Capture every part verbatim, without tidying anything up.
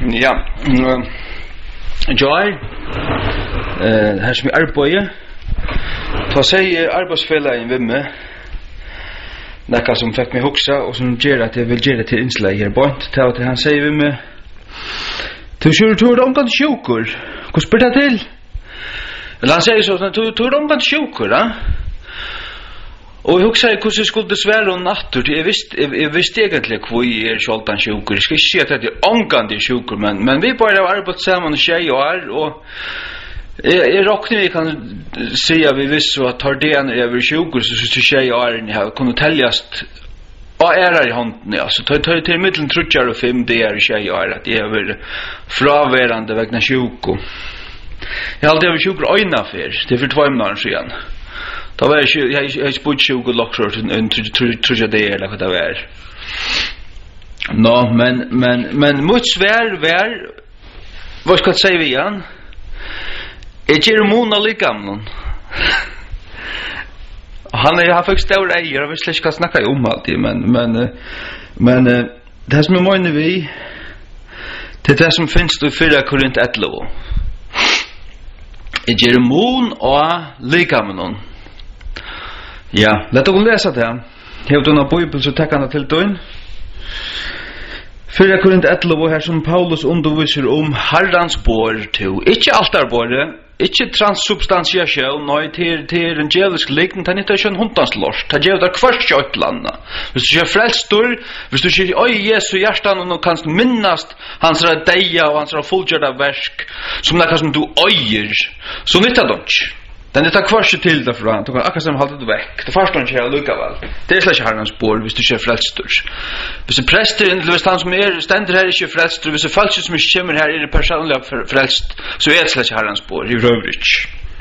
Ja, Joy, eh, här som är arbete. Ta sig arbetsfällan med mig. Näka som fick mig huxa och som ger att jag vill ge det till inslag här bort. Ta att han säger med mig. Du kör tur om kan sjukor. Hur spelar det till? Eller han säger så att du tur om kan sjukor, va? Och jag huxar hur det skulle svära och natur. Jag visste jag visste egentligen hur jag är själtan sjukor. Jag ska inte säga att det är ångande sjukor, men men vi bara har arbetat samman och tjej och är och Jag, jag råknar vi kan säga vi visst att tar det när över tjugo så så tjej och är ni har kunnat täljas och är i handen ja så tar tar till mitten trutjar och fem det är tjej och är att det är väl frånvarande vägna tjugo. Jag hade över tjugo öjna för det för två månader sedan. Då var jag jag jag spot tjugo lockshort en trutjar det eller vad det var. Nå men men men mot svär vär vad ska jag säga igen? Jag ger Mona likamnon. Han är han fick stor äger och vi ska ska snacka om allt men men men det som är måne vi det det som finns då fyra Korint elva. Jag ger Mon och likamnon. Ja, låt oss läsa det. Jag har då en bibel så tackar han till då. fyra Korint elva här som Paulus undervisar om Herrans bord to. Inte altarbordet. Ikke transsubstantiation, nei, til, til en djelisk likning, det er ikke en hundans det gjør det kvart i utlanda. Hvis du ikke er frelstor, hvis du ikke oi Jesu hjertan, og kan minnast hans deia og hans fullgjørda versk, som det er som du øyer, så nytter det ikke. Den er det kvart til det fra, du kan akkurat som halte det vekk. Det forstår ikke jeg lukkavel. Det er slett ikke herrens bord, hvis du ikke er frelstor. Hvis det prester, hvis han som er stender her ikke er frelstor, hvis det falsk som ikke kommer her er personlig frelst, så er det slett ikke herrens bord, i røver ikke.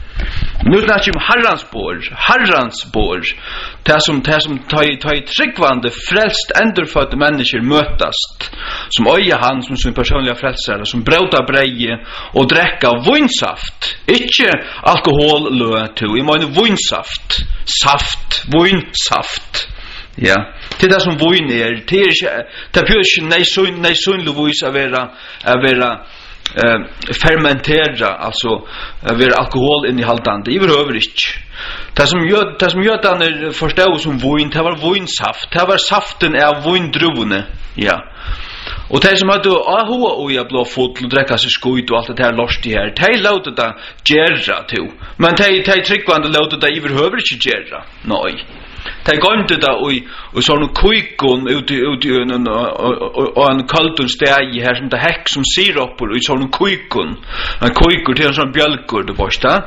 Nu snakker vi om herrens bord, herrens bord, det som, det som tar i tryggvande, frelst, endurfødde mennesker møtast, som øye han som sin personliga frelsere, som brauta breie og drekka vinsaft, ikke alkoholløtu, jeg mener vinsaft, saft, vinsaft. Ja, det er det som vin er, det er ikke, det er ikke nei sunnligvis å være, å være Uh, fermentera alltså uh, ver alkohol in i haltande i behöver inte det som gör det som gör att han förstår som vin det var vinsaft det var saften av vindruvene ja och det som hade aha och jag blå fot och dricka sig skit och allt det här lost i här det låter det gerra till men det det tryckvande låter det i behöver inte gerra nej. Det går inte där och och så någon kujkon ut ut i en och en kalton steg här som det häck som sirap och så någon kujkon en kujkor till en sån bjälkor det första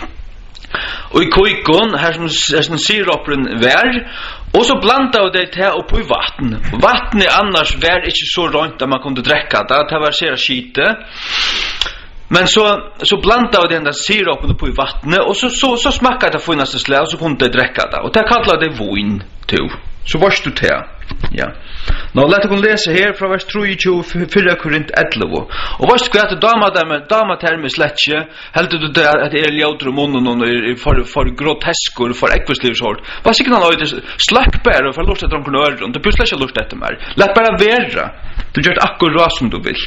och i kujkon här som som sirapen vär och så blandade det här upp i vatten vatten är annars vär inte så rent att man kunde dricka det det var så skite. Men så så blandade den där sirapen på i vattnet och så så så smakade det finnaste slä och så kunde det dricka det och det kallade det vin to. Så varst du te. Ja. Nå låt oss läsa här från vers tre till fyra Korint elva. Och varst kvärt dama där med dama term slätche helt du där att är ljuder och munnen och för för groteskor för ekvislivsort. Vad ska man ha slackbär och för lust att drunka öron och det plötsligt lust detta mer. Låt bara vara. Du gör akkurat som du vill.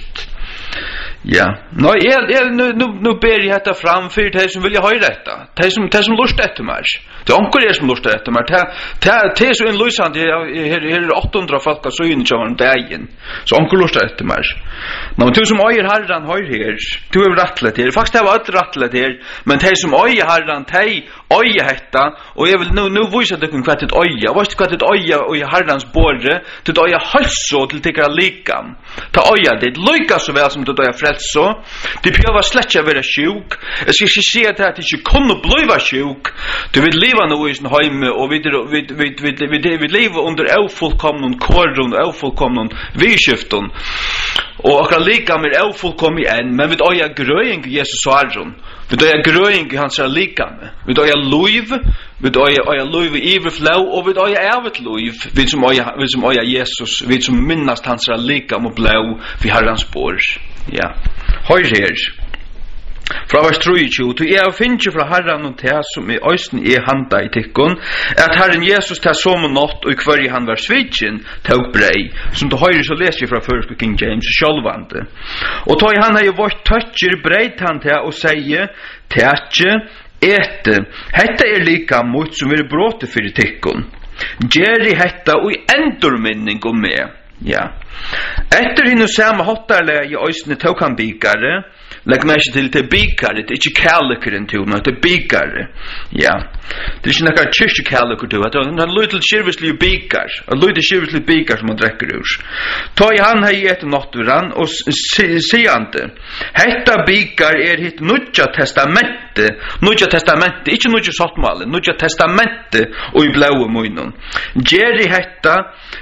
Ja, nå är är nu nu nu ber jag detta fram för det som vill jag höra detta. Det som det som lust efter mig. Det ankor är som lust efter mig. Det det det är så en lusande här här åttahundra folk så in i om dagen. Så ankor lust efter mig. Men du som öjer Herren hör här. Du är rättlet här. Faktiskt det var ett rättlet här, men det som öjer Herren tej öje detta och jag vill nu nu visa det kan kvartet öja. Vad ska det öja och i Herrens borre till öja halso till tycker likam. Ta öja det lika så väl som det öja så det behöver släcka vara sjuk. Jag ska inte säga att det inte kommer bliva sjuk. Du vill leva nu i sin hem och vi vi vi vi vi vi lever under ofullkomnon korron ofullkomnon vidskifton. Och akkurat lika med ofullkomlig än men vi öja gröing Jesus svarjon. Vi öja gröing hans lika med. Vi öja lov, vi öja öja lov i överflow och vi öja evigt lov. Vi som öja vi som öja Jesus, vi som minnast hans lika med blå vi Herrens spår. Ja. Hör här. Fra vers tjugotre, til jeg finner fra Herren og til som i øysten er handa i tikkun, at Herren Jesus til som og nått, og i hver han var svitjen, tog brei, som du høyre så leser fra første King James, sjølvande. Og tog han hei vårt tøtjer breit han til å sige, tætje, ete, hetta er lika mot som er bråte fyrir tikkun. Gjeri hetta og i endurminning om meg, ja. Etter hinn og samme hottarlega i øysene tog han bikare, legg meg til til bikare, det er ikke kærlekeren til, men det er bikare. Ja. Det er ikke noe kyrkjekærleker til, det er en liten skirvislig bikar, en liten skirvislig bikar som man drekker ur. Ta i han hei etter nattveran, og siande, hetta bikar er hitt nudja testamente, nudja testamente, ikke nudja sottmale, nudja testamente, og i blaue munnen. Gjeri hetta,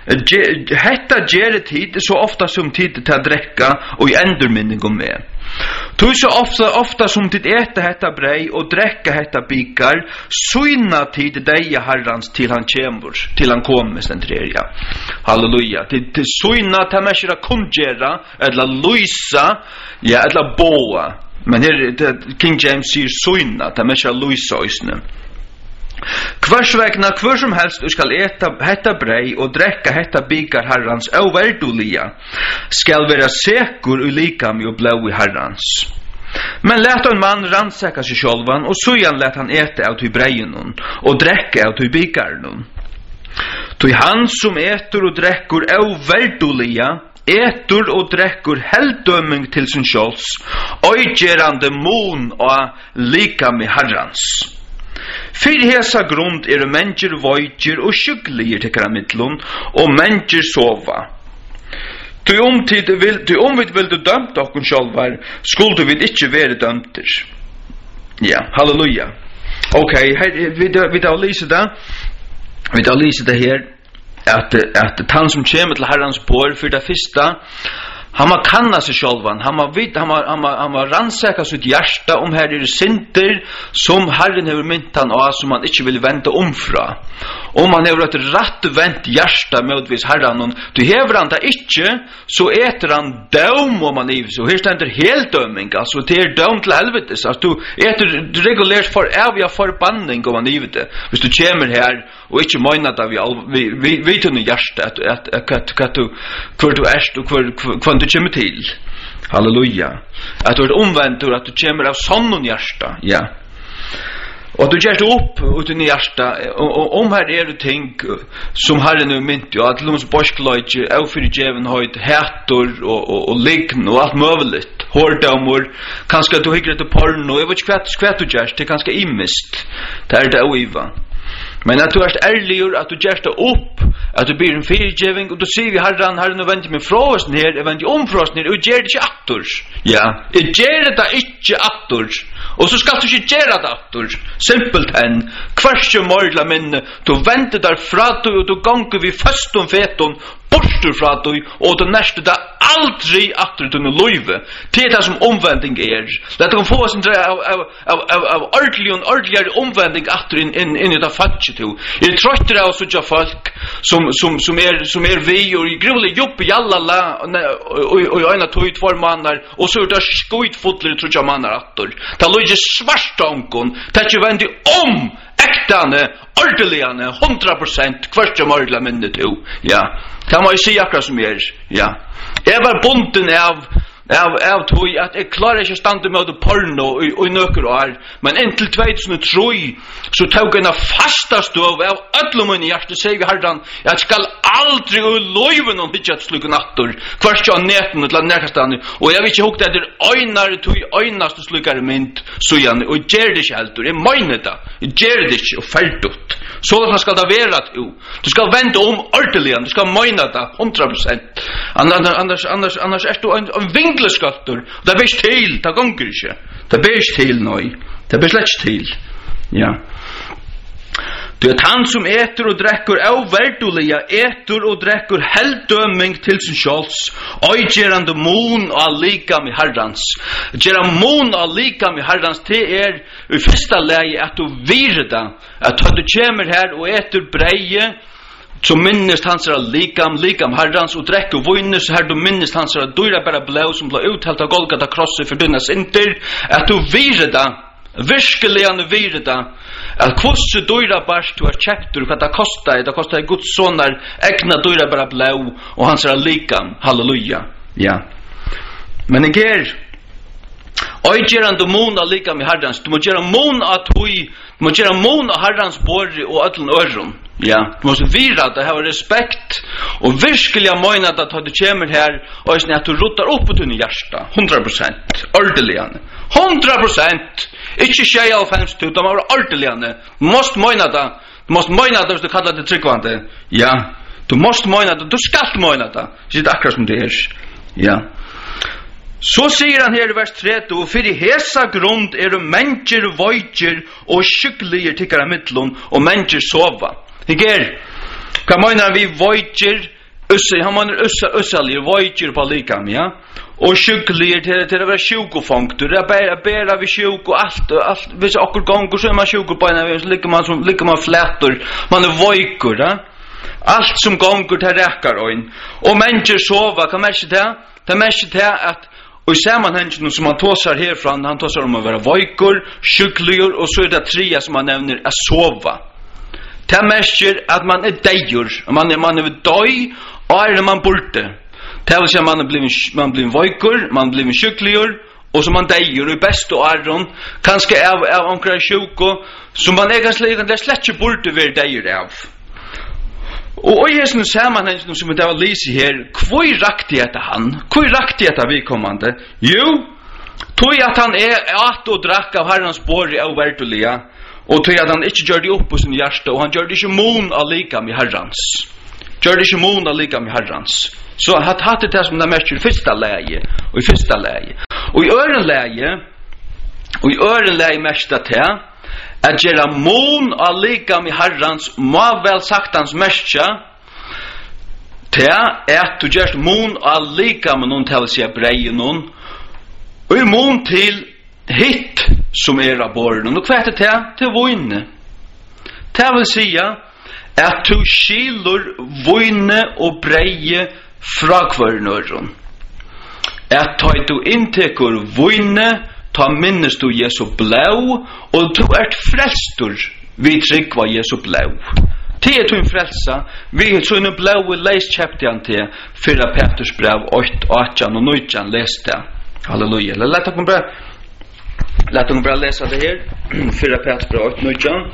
hetta gjeri tid, så ofta som tid til å drekka, og i endurminning om med. Tog så ofta, ofta som tid äta hetta brei og drekka hetta bikar, syna tid deia herrans til han kjemur, til han kommer, stentreria. Halleluja. Til, til syna ta meskira kundgjera, eller luisa, ja, eller boa. Men her, King James sier syna, ta meskira luisa oisne. Hvers vegna, hver som helst du skal eta hetta brei og drekka hetta bikar herrans overdulia, skal vera sekur u likam og blau i herrans. Men let en mann rannsaka seg sjálvan, og sujan let han ete av tui breiunun, og drekka av tui bikarnun. Tui han som etur og drekkur overdulia, etur og drekkur heldøming til sin sjálfs, oigerande mon og likam i herrans. Fyrir hesa grund er mennesker voidjer og sjukliger til karamidlun, og mennesker sova. Du omtid vil, du omvid vil du dømt okkun sjálvar, skulle vi ikke være dømter. Ja, halleluja. Ok, her, vi, vi da lyser det, vi da lyser det her, at, at han som kommer til herrans bor, for det første, han må kanna seg sjálvan, han må vite, han må, han må, han må rannsaka sitt hjärsta om her er synder som Herren hever mynt han av, som han ikke vil vente omfra. Om han hever et rett vent hjärsta medvis Herren, du hever han det ikke, så eter han døm om han ives, og her stender heldøming, altså det er døm til helvetes, altså du eter regulert for evig forbanning om han ives det, hvis du kommer her, og ikke møgnet av vi, vi, vi tunne hjärsta, at, at, at, at, at du, hvor du erst, og hvor, hvor du kommer til. Halleluja. At du er omvendt, og at du kommer av sånn hjärsta, ja. Og at du gjør det opp uten i hjärsta, og, og om her er det ting som Herren er mynt, og at loms borskløyge, avfyrir djevenhøyd, hætor og, og, og lign og alt møveligt, hårdaumor, kanskje at du hikker etter porno, jeg vet ikke hva du gjør, det er kanskje imist, det er det oiva. Men at du er ærlig, at du gjør det opp, at du blir en fyrtjeving, og du sier vi herran, herren og venter meg fra oss her, jeg venter om fra oss her, og jeg gjør det ikke aktor. Ja, jeg gjør det ikke aktor. Og så skal du ikke gjøre det aktor. Simpelt hen, hverske morgla minne, du venter der fra du, og du ganger vi først om feton, borster fra du, og du neste det aldri aktor til noe løyve. Det er det som omvending er. Lett kan få oss en av, av, av, av, av ordentlig og ordentligere omvending aktor inn, inn, inn i det fattige til. Jeg trøtter av sånne folk som, som, som, er, som er vi, og i gruvlig jobb i alla la, og i øyne tog tvær mannar, og så er det skuitfotler trutja mannar aktor. Det er løyge svarstankon, det er ikke vendig om ektane, ordeliane, hundra prosent, hverst jeg morgla minne til. Ja, det må jeg si akkurat som jeg er. Ja. Jeg var bunden av av av tog at jeg klarer ikke stande med det porno og, og nøkker og er, men inntil två tusen og tre så tog jeg en fasta stov av ødlom min hjerte, sier vi herran, jeg skal aldri og løyve noen hitje at slukke natter, hverst jeg neten til nærkastane, og jeg vil ikke hukte etter øynare tog øynaste slukkare mynd, så gjerne, og jeg gjør det ikke helt, jeg mener det, jeg gjør det ikke, og ferdig. Sånn skal det være til. Du skal vende om ordentlig, du skal møyne det, hundra prosent. Annars, annars, annars er du en, en vingleskattor, det er ikke til, det ganger ikke. Det er ikke til nå, det er slett ikke til. Ja. Du er han som eter og drekker overdulige, eter og drekker helddøming til sin sjåls, og gjerande mon og likam i herrans. Gjerande mon og likam i herrans, det er i første leie at du virer det, at du kommer her og eter breie, så minnest hans er likam, likam herrans og drekk og vunnes, her du minnest hans er dyra bara blau som ble uthelt av Golgata krosset for dina sinter, at du vire da, virkelig han vire da, at kvosse dyra barst du har kjeptur, hva det kostar, det kostar Guds sonar, egna dyra bara blau, og hans er likam, halleluja, ja. Men jeg er, oi geran du mun a likam i herrans, du må gera mun at hui, du må gera mun a herrans borri og ödlen øron, ja, du må vira at det har respekt, og virkelig a moina at du kommer her, og at du rotar opp på tunne hjärsta, hundra prosent, ordeliane, hundra prosent, ikke tjej av femst, du må være ordeliane, du måst moina det, du måst moina det hvis du kallar det tryggvande, ja, du måst moina det, du skal moina det, det er akkurat som det er, ja. Så sier han her i vers tretti, og for i hesa grund er det mennesker, voidjer og sykliger tikkara mittlun, og mennesker sova. Ikke er, hva mener vi voidjer, han mener ussa, ussalir, voidjer på likam, ja? Og sykliger til, til å være sjukofunktur, det er bare, bare vi sjuk og alt, alt, hvis akkur gonger så er man sjuk på en, så ligger man, som, ligger man flætter, man er voikur, ja? Alt som gonger til rekar oin, og mennesker sova, hva merker det? Det merker det at og i sammanhengen som han tåsar herfra, han tåsar om å være vojkur, sjukligur, og så er det trea som han nevner er sova. Det merker at man er deijur, man er, man er døy, og er man borte. Det vil si at man er blivin, man blir vojkur, man blir sjukligur, og så man deijur, og i best og aron, kanskje av, av omkring sjuko, så man er ganske det er slett ikke borte ved deijur av. Og i hessen sammanhengen som det var lyse her, hvor rakti etter han? Hvor rakti etter vi kommande? Jo, tog at han er at og drakk av herrens båri av verdulia, og tog at han ikke gjør det opp på sin hjerte, og han gjør det ikke mon av lika med herrens. Gjør det ikke mon av lika med herrens. Så han hatt det som det mest i første leie, og i første leie. Og i øren leie, og i øren leie mest til, at gjera mon av likam i herrans må vel saktans merkja til at du gjerst mon av likam noen til å si brei noen og i mon til hitt som er av båren og hva er det til? Til vojne til vil si at du skilur vojne og breie fra hver nøren at du inntekur vojne ta minnes du Jesu blau, og du ert frelstur vi tryggva Jesu blau. Til er du en frelsa, vi er sånne blau leis kjepte han til fyra Petrus brev åtte, åttan og nittan leste. Halleluja. Lett dere bare, lett dere bare lese det her. fyra Petrus brev åtte, nittan.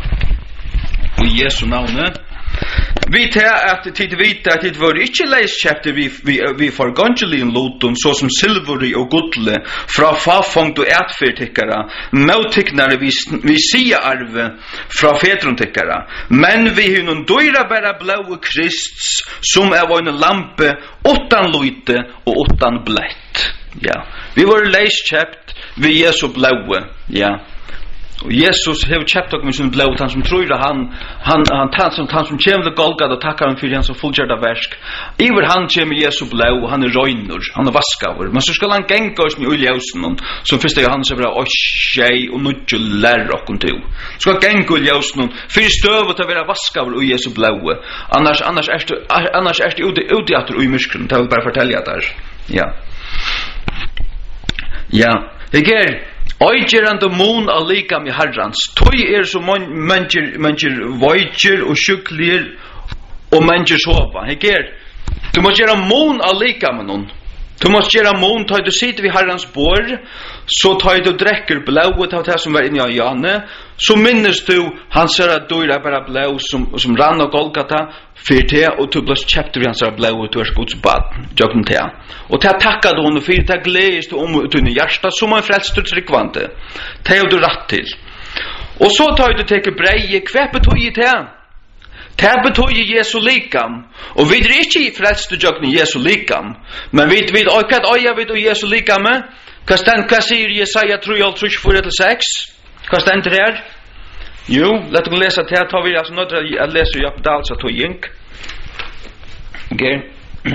I Jesu navnet. Vi tar at tid vite at det var ikke leiskjepte vi, vi, vi for gangelien loton, så som silveri og godle, fra fafongt og etfyrtikkere, møttikknare vi, vi sier arve fra fedrontikkere, men vi har noen døyre bare blaue krist, som er vågne lampe, åttan løyte og åttan blett. Ja. Vi var leiskjøpt vi Jesu blaue, ja. Og Jesus har kjøpt dere med sin blå, han som tror at han, han, han, han, som, han som kommer til Golgata og takker han for han som fullgjørte versk. Iver han kommer Jesu blå, han er røyner, han er vaskaver. Men så skal han genga oss med uljøsen, som først er han som er oss tjei og nødje lærer okken til. Så skal genga uljøsen, for i støvet til å være vaskaver og Jesu blå. Annars, annars er det, annars er det ute, ute i atter og i myskren, det vil bare fortelle at det er. Ja. Ja. Det er Oi gerande mon av likam i herrans, tøy er som mennesker, mennesker voidjer og sjuklir og mennesker sova. Hek er, du må gjøre mon av likam med noen. Du må gjøre mon, tøy du sitter ved herrans bord, så tøy du drekker blauet av det som var inne i Jane, så minnes du hans er at du er bare blau som, som rann og Golgata, for det, og du ble kjøpt ved hans er blau, og du er Guds bad, jøkken til. Og til å takke du henne, for det gledes du om ut under hjertet, som en frelst du tryggvante. Det er du rett til. Og så tar du til breie, hva betyr det? Det betyr Jesu likam. Og vi er ikke frelst du jøkken Jesu likam, men vi vet, og hva er det Jesu likam? Hva, stand, hva sier Jesaja tre, tre, fire til seks? Hva stender det her? Jo, lett oss lese til, tar vi altså nødt til å lese Jakob Dals og tog jink. Ok.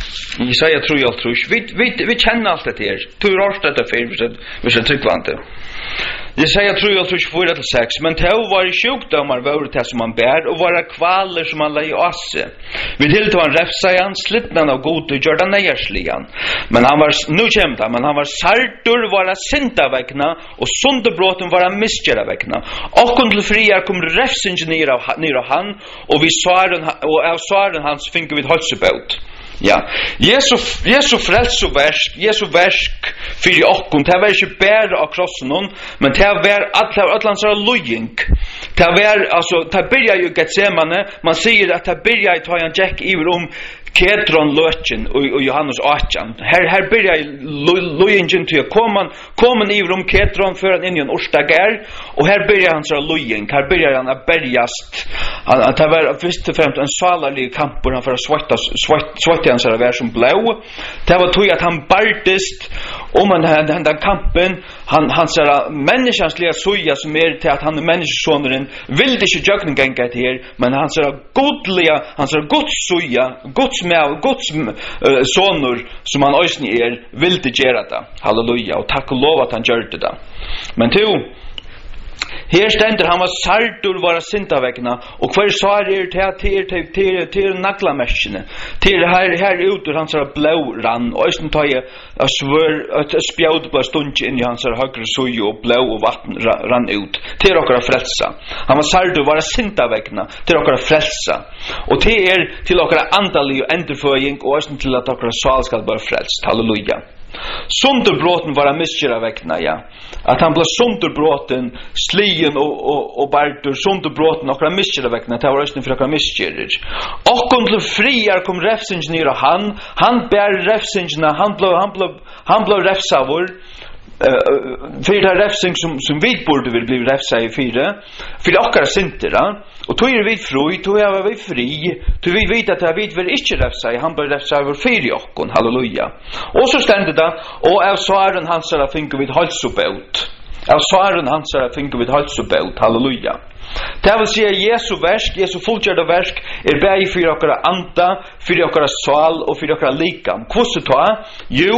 Jesaja tror jag tror. Vi vi vi känner allt det här. Du har hört det för vi ska tryckvante. Jesaja tror jag tror fyra till sex. Men det var sjukdomar var det som man bär och våra kvaler som man lade i oss. Vi till var en räfsajan slitnan av god och gjorde nejersligan. Men han var nu kämpa, men han var sartor vara synda vägna och sunderbroten vara misgera vägna. Och kunde friar kom räfsingen ner av ner av han och vi svaren och av svaren hans finger vid halsebåt. Ja, Jesu Jesu frälsoverk, Jesu verk för okkom, det var inte bara av krossen hon, men det var alla allan så lojing. Det var alltså det börjar ju Getsemane, man säger att det börjar ta en jack i om Kedron Löchen och Johannes åtton. Här här börjar lojingen till komma komma i rum Kedron för en ingen orstagar och här börjar han så lojing. Här börjar han att bergast. Att det var först och främst en salig kamp och han för att svarta svarta han så där som blå. Det var tog att han bartest om man den den kampen han han så människans lilla soja som är till att han är människosonen vill det inte jökna gänga till här men han så godliga han så gott soja gott med Guds uh, sonur som han ösni er vilde göra det. Halleluja. Och tack och lov att han gjorde det. Men to här ständer han var sartor vara syndavägna och kvar sa er till till till till till naglamäskene till här här ut ur hans blå rann och ösn tar jag svör att spjåd på stund in i hans högra sojo och blå och vatten rann ut till okra frälsa. Han var sartor vara syndavägna till okra frälsa och till er till okra andlig och ändföring och ösn till att okra sal ska vara frälst. Halleluja. Sunderbroten var en misgera vägna, ja. Att han blev sunderbroten, slien och, och, och bardur, sunderbroten och en misgera vägna, det var rösten för att misgerer. Och under friar kom räfsingen och han, han bär räfsingen, han blev, han blev, han blev räfsavor. Uh, för det räfsing som, som vi borde vill bli räfsa i fyra för det åkara synterna och tog är vi fri, tog är vi fri tog vi vet att vi vill inte räfsa i han bör räfsa över fyra åkon, halleluja och så stände det och av svaren hans är finker vid halsobåt av svaren hans är finker vid halsobåt, halleluja det vill säga Jesu verk, Jesu fullgjorda verk är bäg för åkara anta för åkara sal och för åkara likam kvosset ta, jo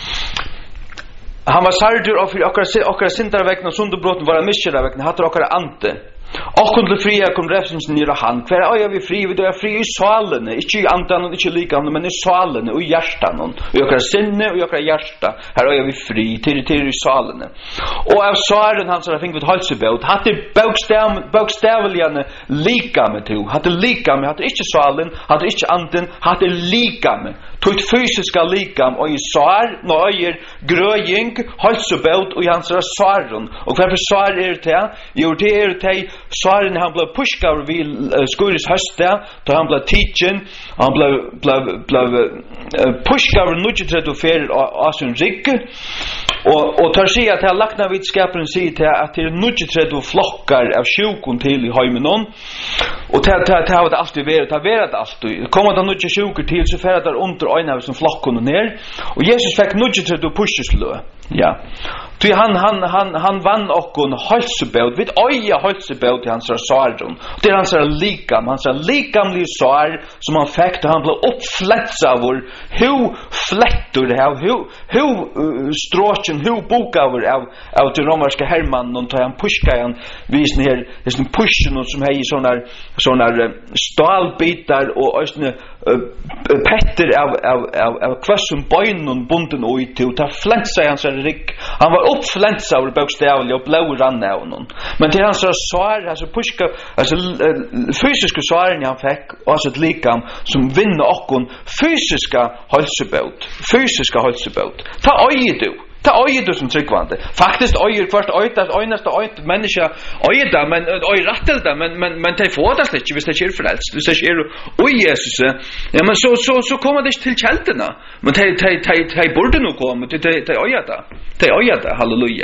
han var sardur och för okra syndar vägna sunderbroten var misgera vägna hatt okra ante och kunde fria kom räfsingen ner han kvar är vi fri vi då är fri i salen inte i andan och inte lika men i salen och i hjärtan och okra sinne och okra hjärta här är vi fri till till i salen och av svaren han så fick vi halsebåt hade bokstav bokstavligen lika med to hade lika med hade inte salen hade inte anden hade lika med tog fysiska likam och i svar nöjer gröjing halsebåt och hans svaren och varför svar är det jo det är det svaren han blev pushkar vid uh, skuris hösta då han blev teachen han blev blev blev uh, pushkar nutjet och fer asun rik och och tar sig att ha lagna vitskapen sig till att det nutjet och flockar av sjukon till i hemmen och ta ta ta det alltid vara ta vara det alltid kommer det nutjet sjukor till så för att där under öarna som flockon ner och Jesus fick nutjet och pusheslö ja ty han han han han vann och kon halsebåt vid öja halsebåt i hans sarron det är hans likam hans likamlig sar som han fick då han blev uppflätsavor hur flättor det här hur hur stråchen hur bokaver av av den romerska hermannen och tar han pushka han vis ner det som pushen och som hej såna såna stålbitar och ösne petter av av av av kvassum bönen bunden och till ta flänsa hans rik han var uppflänsad av bokstavligt och blå rann av honom men till hans svar alltså pushka alltså fysiska svaren han fick och så ett likam som vinner och fysiska halsebåt fysiska halsebåt ta öje du ta öje du som tryggvande faktiskt öje först öje det öjnaste öje människa öje där men öje rättelda men men men det får det inte visst det är frälst du säger oj Jesus ja men så så så kommer det till kälterna men det det det det borde nog komma det det det öje där det öje där halleluja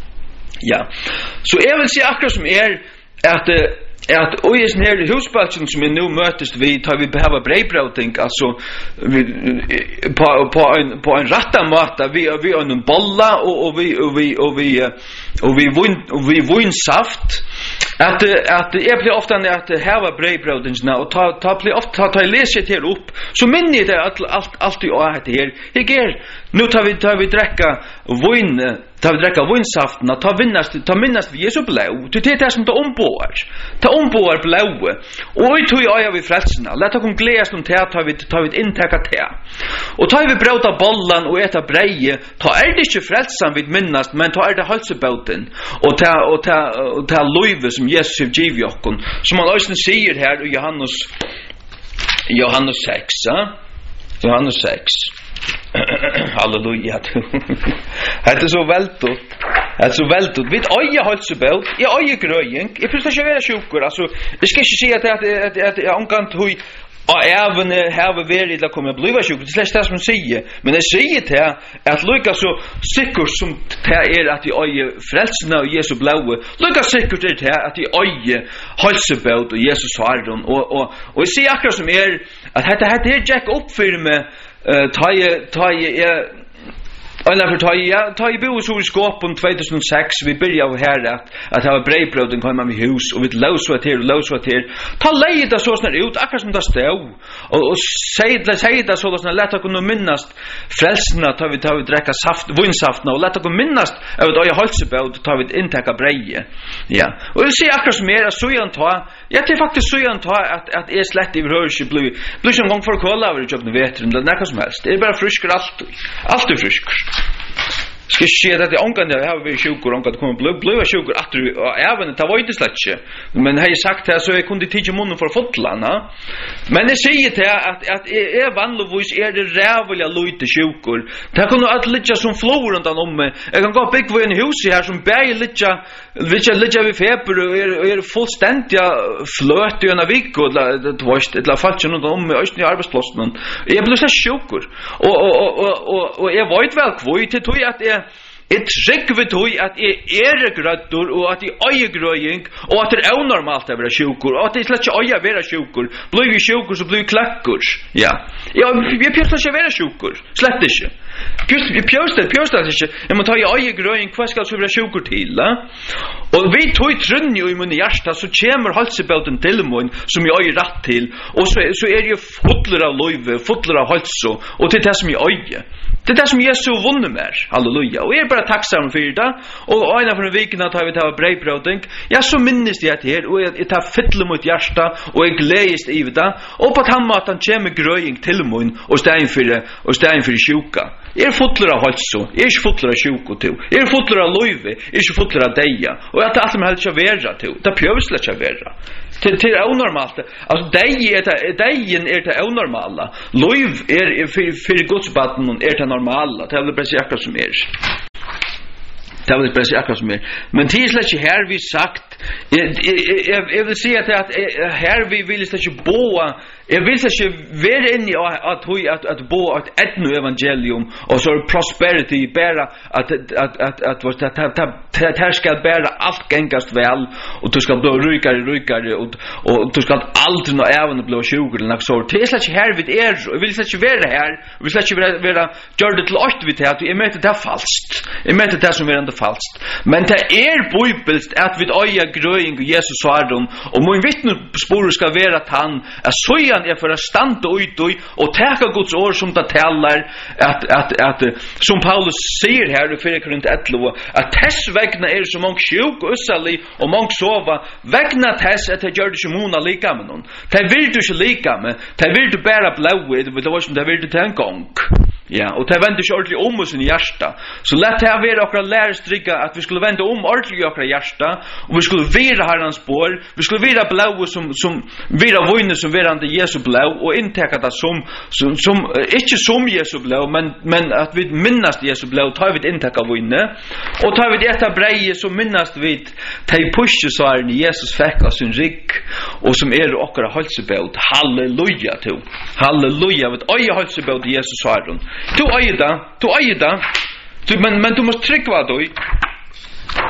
ja så är väl så akkurat som är att att oj är när husbalchen som är nu mötest vi tar vi behöver brevbröting alltså vi på på en på en rätta mata vi vi har en bolla och och vi och vi och vi och vi vin och vi vin saft Att att jag blir ofta när att här brevbrödens och ta ta blir ofta ta läsa det upp så minns det att allt allt i år det här. Jag ger nu tar vi tar vi dricka vin tar vi dricka vinsaften ta vinnast ta minnast vi är så blå. Det är det som ta ombord. Ta ombord blå. Och i tog jag vi frälsarna. Låt oss glädjas om det tar vi tar vi intäcka te. Och tar vi bröda bollan och äta breje ta är det inte frälsan vid minnast men ta är det halsebåten och ta och ta och ta löve som Jesus giv jokkon som han också säger här i Johannes Johannes sex ja? Johannes sex halleluja det är så väldigt det är så väldigt vid öje halsebåt i öje gröjning jag förstår inte vara sjukor alltså jag ska inte säga att att att jag angant hur och även här var det där kommer bli vad sjukt det är det som säger men det säger det att lucka så säkert som det är att i öje frälsna och Jesus blåa lucka säkert är det att i öje halsebåt och Jesus har dem och och och jag ser akkurat som är att det det är jack upp för mig ta ta Alla för ta ja ta i bo så i skåpen tjugohundrasex vi började här att att ha brevbröden komma med hus och vi lås vad till lås vad till ta leda så snart ut akkurat som det stod och och säg det säg det så snart lätta kunna minnas frälsna tar vi tar vi dricka saft vinsaften och lätta kunna minnas över då jag halsebåd tar vi intäcka breje ja och vi ser akkurat som är så jag tar jag tror faktiskt så jag tar att att är slätt i rörelse blir blir som gång för kolla över jag nu vet det är något som helst det är bara friskar allt allt är friskar ska se att det onkan där har vi sjukor onkan kommer blå blåa sjukor att du även det var inte släcke men har jag sagt här så jag kunde titta munnen för fotlarna men det säger det att att är vanligtvis är det rävliga lite sjukor det kan nog att lite som flor runt om jag kan gå big på en hus här som berg lite lite lite vi feber och är är fullständiga flöt i en vecka och det var det la falt ju någon om i östni arbetsplatsen jag blev så sjukor och och och och jag var inte väl kvöt till tror jag att ett trick vet du att är är grattor och att i öjegröjning och att det är onormalt att vara sjukor och att det släcker öja vara sjukor blir vi sjukor så blir klackor ja ja vi pjästar inte vara sjukor slätt inte just vi pjästar pjästar inte jag måste ha i öjegröjning vad ska så vara sjukor till va och vi tog trunn ju i mun hjärta så kommer halsebåten till mun som jag är rätt till och så så är det ju fotler av löve fotler av halso och till det som jag öje det är det som Jesus vunnit med halleluja och jag är bara tacksam för det och en av de veckorna tar vi ta brevbrödning jag så minns det att här och jag tar fyttle mot hjärta och jag gläds i det och på att han kommer gröjning till mun och stegen för det och stegen för sjuka är fotler av halso är inte fotler av sjuka till är fotler av löve är inte fotler av deja och jag tar allt som helst att vara till det behövs inte att vara till till onormalt alltså dig är det dejen är det onormala löv är för för Guds barn är det normala det är precis akkurat som är det är precis akkurat som är men det är släck här vi sagt jag jag vill säga att här vi vill inte boa jag vill inte vara inne att att att bo ett etno evangelium och så prosperity bara att att att att vart att här ska bara allt gängast väl och du ska bli rikare rikare och och du ska aldrig nå även bli sjuk eller något så det är släck här vi är jag vill inte vara här vi vill inte vara vara gör det till åt vi till att jag möter det falskt jag möter det som är ändå falskt men det är bibelsk att vi öja gröjning och Jesus sa dem och min vittnesbörd ska vara att han är så är för att standa ut och täcka Guds ord som det talar att att att som Paulus säger här i första Korinthierbrevet elva att tess vägna är så många sjuk och ösali och många sova vägna tess att det gör det som hon lika med någon det vill du inte lika med det vill du bara blåa det var som det vill du ta en gång ja och det vänder sig ordentligt om oss i hjärta så lätt här vi och lärstricka att vi skulle vända om ordentligt i våra hjärta och vi skulle vira Herrens spår vi skulle vira blåa som som vira vojne som verande Jesu blå och intäcka det som som som inte som Jesu blå men men att vi minnas Jesu blå tar vi intäcka vojne och tar vi detta breje som minnas vi tej pushe så är Jesus fick oss en rik och som är och halsebåd halleluja to halleluja vet oj halsebåd Jesus sa det du äger det, du äger det. Du men men du måste trycka vad då.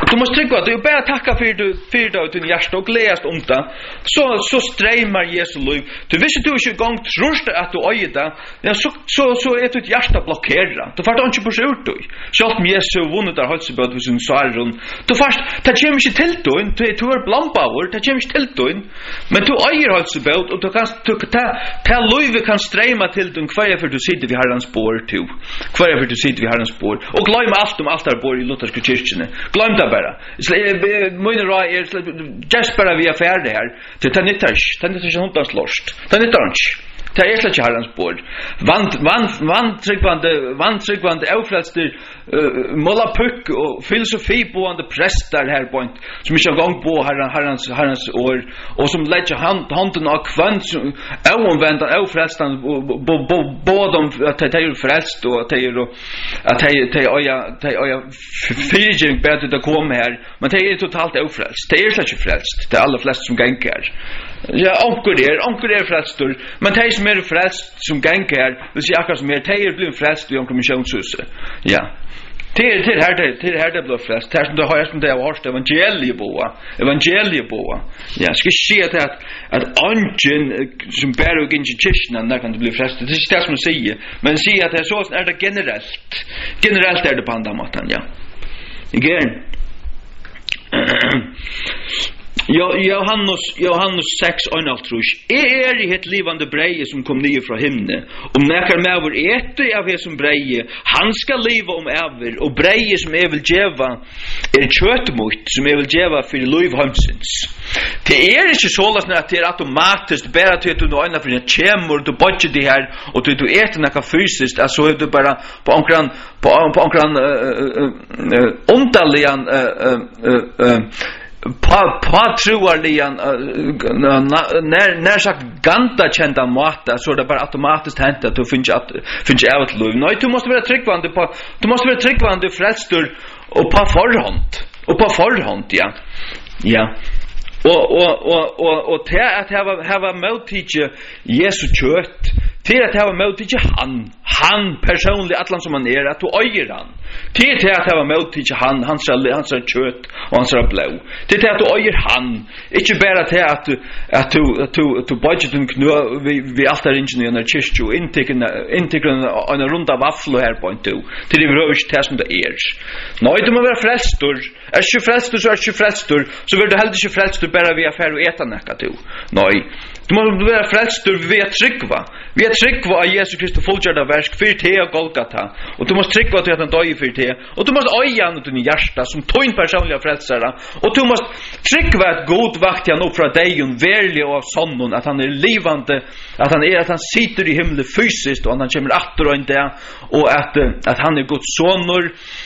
Du måste trycka, du bara tacka för du för du din hjärta och glädjas om det. Så så strömmar Jesu liv. Du visste du inte gång trust att du öjer det. Ja så så så är ditt hjärta blockerat. Du får inte på ut du. Själv med Jesu vunnit där hålls på du sin sarron. Du fast ta kommer inte till du inte du är blampauer, ta kommer inte till du. Men du öjer hålls på och du kan ta ta liv kan strömma till den kvar för du sitter vi har hans spår till. Kvar för du sitter vi har hans spår. Och glöm allt om allt där bor i lutherska kyrkan. Glöm det bara. Mina råd är just bara vi är färdiga här. Det tar inte törs. Det tar inte hundans lost. Det tar inte törs. Det är inte herrans bord. Vant, vant, vantryggvande, vantryggvande, avfrälster, uh, måla puck och filosofi på andra präster här på en, som inte har gång på herrans, herrans, herrans år, och som lägger hand, handen av kvant, avomvända, avfrälstan, både om att det är frälst och att det är att det är att det är fyrtjeng bättre att komma här, men det är totalt avfrälst. Det är inte frälst. Det är alla flest som gänkar. Ja, onkur er, onkur er frelstur, men de som er frelst som gänkar, vil si akkurat som er, de er blivit frelst i kommissionshuset. Ja. Til til her det til her det blev frelst. Det som det har som det har hørt evangelieboa, evangelieboa. Ja, skal se at at at ungen som bærer og ikke kirken der kan det bli frelst. Det er det som sier, men sier at det er så er det generelt. Generelt er det på andre måten, ja. Igen. Jo, Johannes, Johannes sex einaltrus. Er i het livande breie som kom ned fra himne. Om nekar mever ete av he som breie, han skal liva om ever, og breie som er vil djeva er kjøtmot, som er vil djeva for liv hamsins. Det er ikke sålasne at det er automatisk, bare til at du nå øyne for en kjemur, du bodger de her, og du eter nekka fysisk, altså er du bare på omkran, på, på omkran uh, uh, uh, underligan uh, uh, uh, uh, pa pa truarlian när när sagt ganta kända mata så det bara automatiskt hänt att du finns att finns out lov. Nej, du måste vara tryggvande på du måste vara tryggvande frälstur och på förhand. Och på förhand, ja. Ja. Och och och och och te att ha ha måltidje Jesu kött. Till att ha måltidje han han personligen allan som han är att du öjer han. Till att ha måltidje han han ska han ska kött och han ska blå. Till att du öjer han. Inte bara till att att du att du att du budgeten knö vi vi alltid ingenjörerna chistu integren integren en runda vaffel här på en två. Till det rövs test med er. Nej, du måste vara frälstor. Är du frälstor så är du frälstor så vill du heller inte frälstor bara vi affär och äta näka du. Nej. Du måste vara frälstor vi är tryggva. Vi är tryggva av Jesus Kristus fullgjorda verk för te och Golgata. Och du måste tryggva till att han dör för te. Och du måste öja han ut i hjärta som tog personliga frälsare. Och du måste tryggva ett god vakt han upp från dig och verlig av sonnen att han är livande, att han är att han sitter i himlen fysiskt och att han kommer åter och inte och att att han är Guds sonor.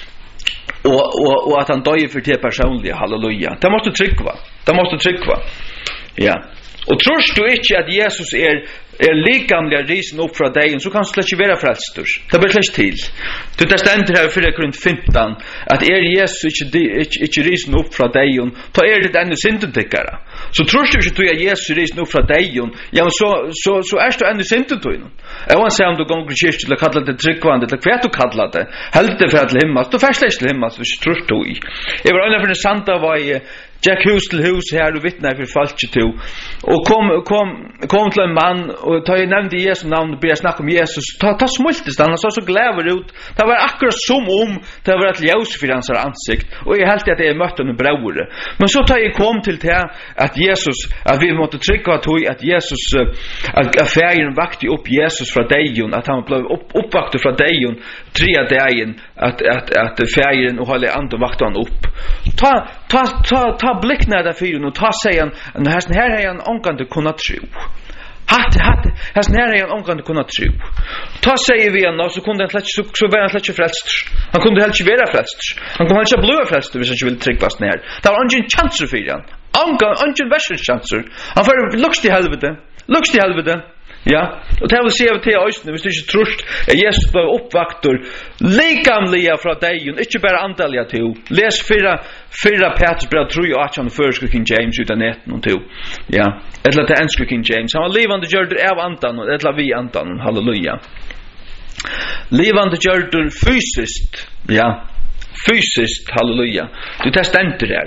Och och och att han dör för te personliga. Halleluja. Det måste tryggva. Det måste tryggva. Ja. Och tror du inte att Jesus är är likamliga risen upp från dig så kan släcka vara frälstor. Det blir släckt till. Du tar ständer här för Korint femton att är Jesus inte inte risen upp från dig då är det ännu syndentäckare. Så tror du inte att Jesus risen upp från dig ja så så så är du ännu syndentäckare. Jag vill säga om du går till kyrkan eller kallar det tryggvande eller vad du kallar det. Helt det för att himmel. Då färsläst till himmel så tror du i. Jag var en för den santa var i Jack hus till hus här och vittnar för falskt till och kom kom kom till en man och ta i nämnde Jesu namn och börja snacka om Jesus ta ta smultist han så så gläver ut det var akkurat som om det var ett ljus för hans ansikt och jag helt att det är mött en bror men så tar jag kom till det att Jesus att vi måste trycka att att Jesus att affären vakte upp Jesus från dejon att han blev upp, uppvakt från dejon tre dagen att att att affären och hålla andra vakte han upp ta ta ta ta blickna där för och ta sig en här här är en angående kunna tro. Hatt hatt här här är en angående kunna tro. Ta sig vi en så kunde han så så var han släcka frälst. Han kunde helt inte vara frälst. Han kunde inte bli frälst hvis han inte vill trycka fast ner. Det var ingen chans för han. Angående ingen version chans. Han får lux till helvete. Lux till helvete. Ja, och det vill säga till oss när vi inte tror att Jesus var uppvaktor likamliga från dig och inte bara antaliga till. Läs fyra fyra Petrus brev tre och arton första King James utan nitton och två. Ja, eller det engelska King James. Han var levande gjord av andan och eller vi andan. Halleluja. Levande gjord fysiskt. Ja. fysiskt, halleluja. Du tar ständer här.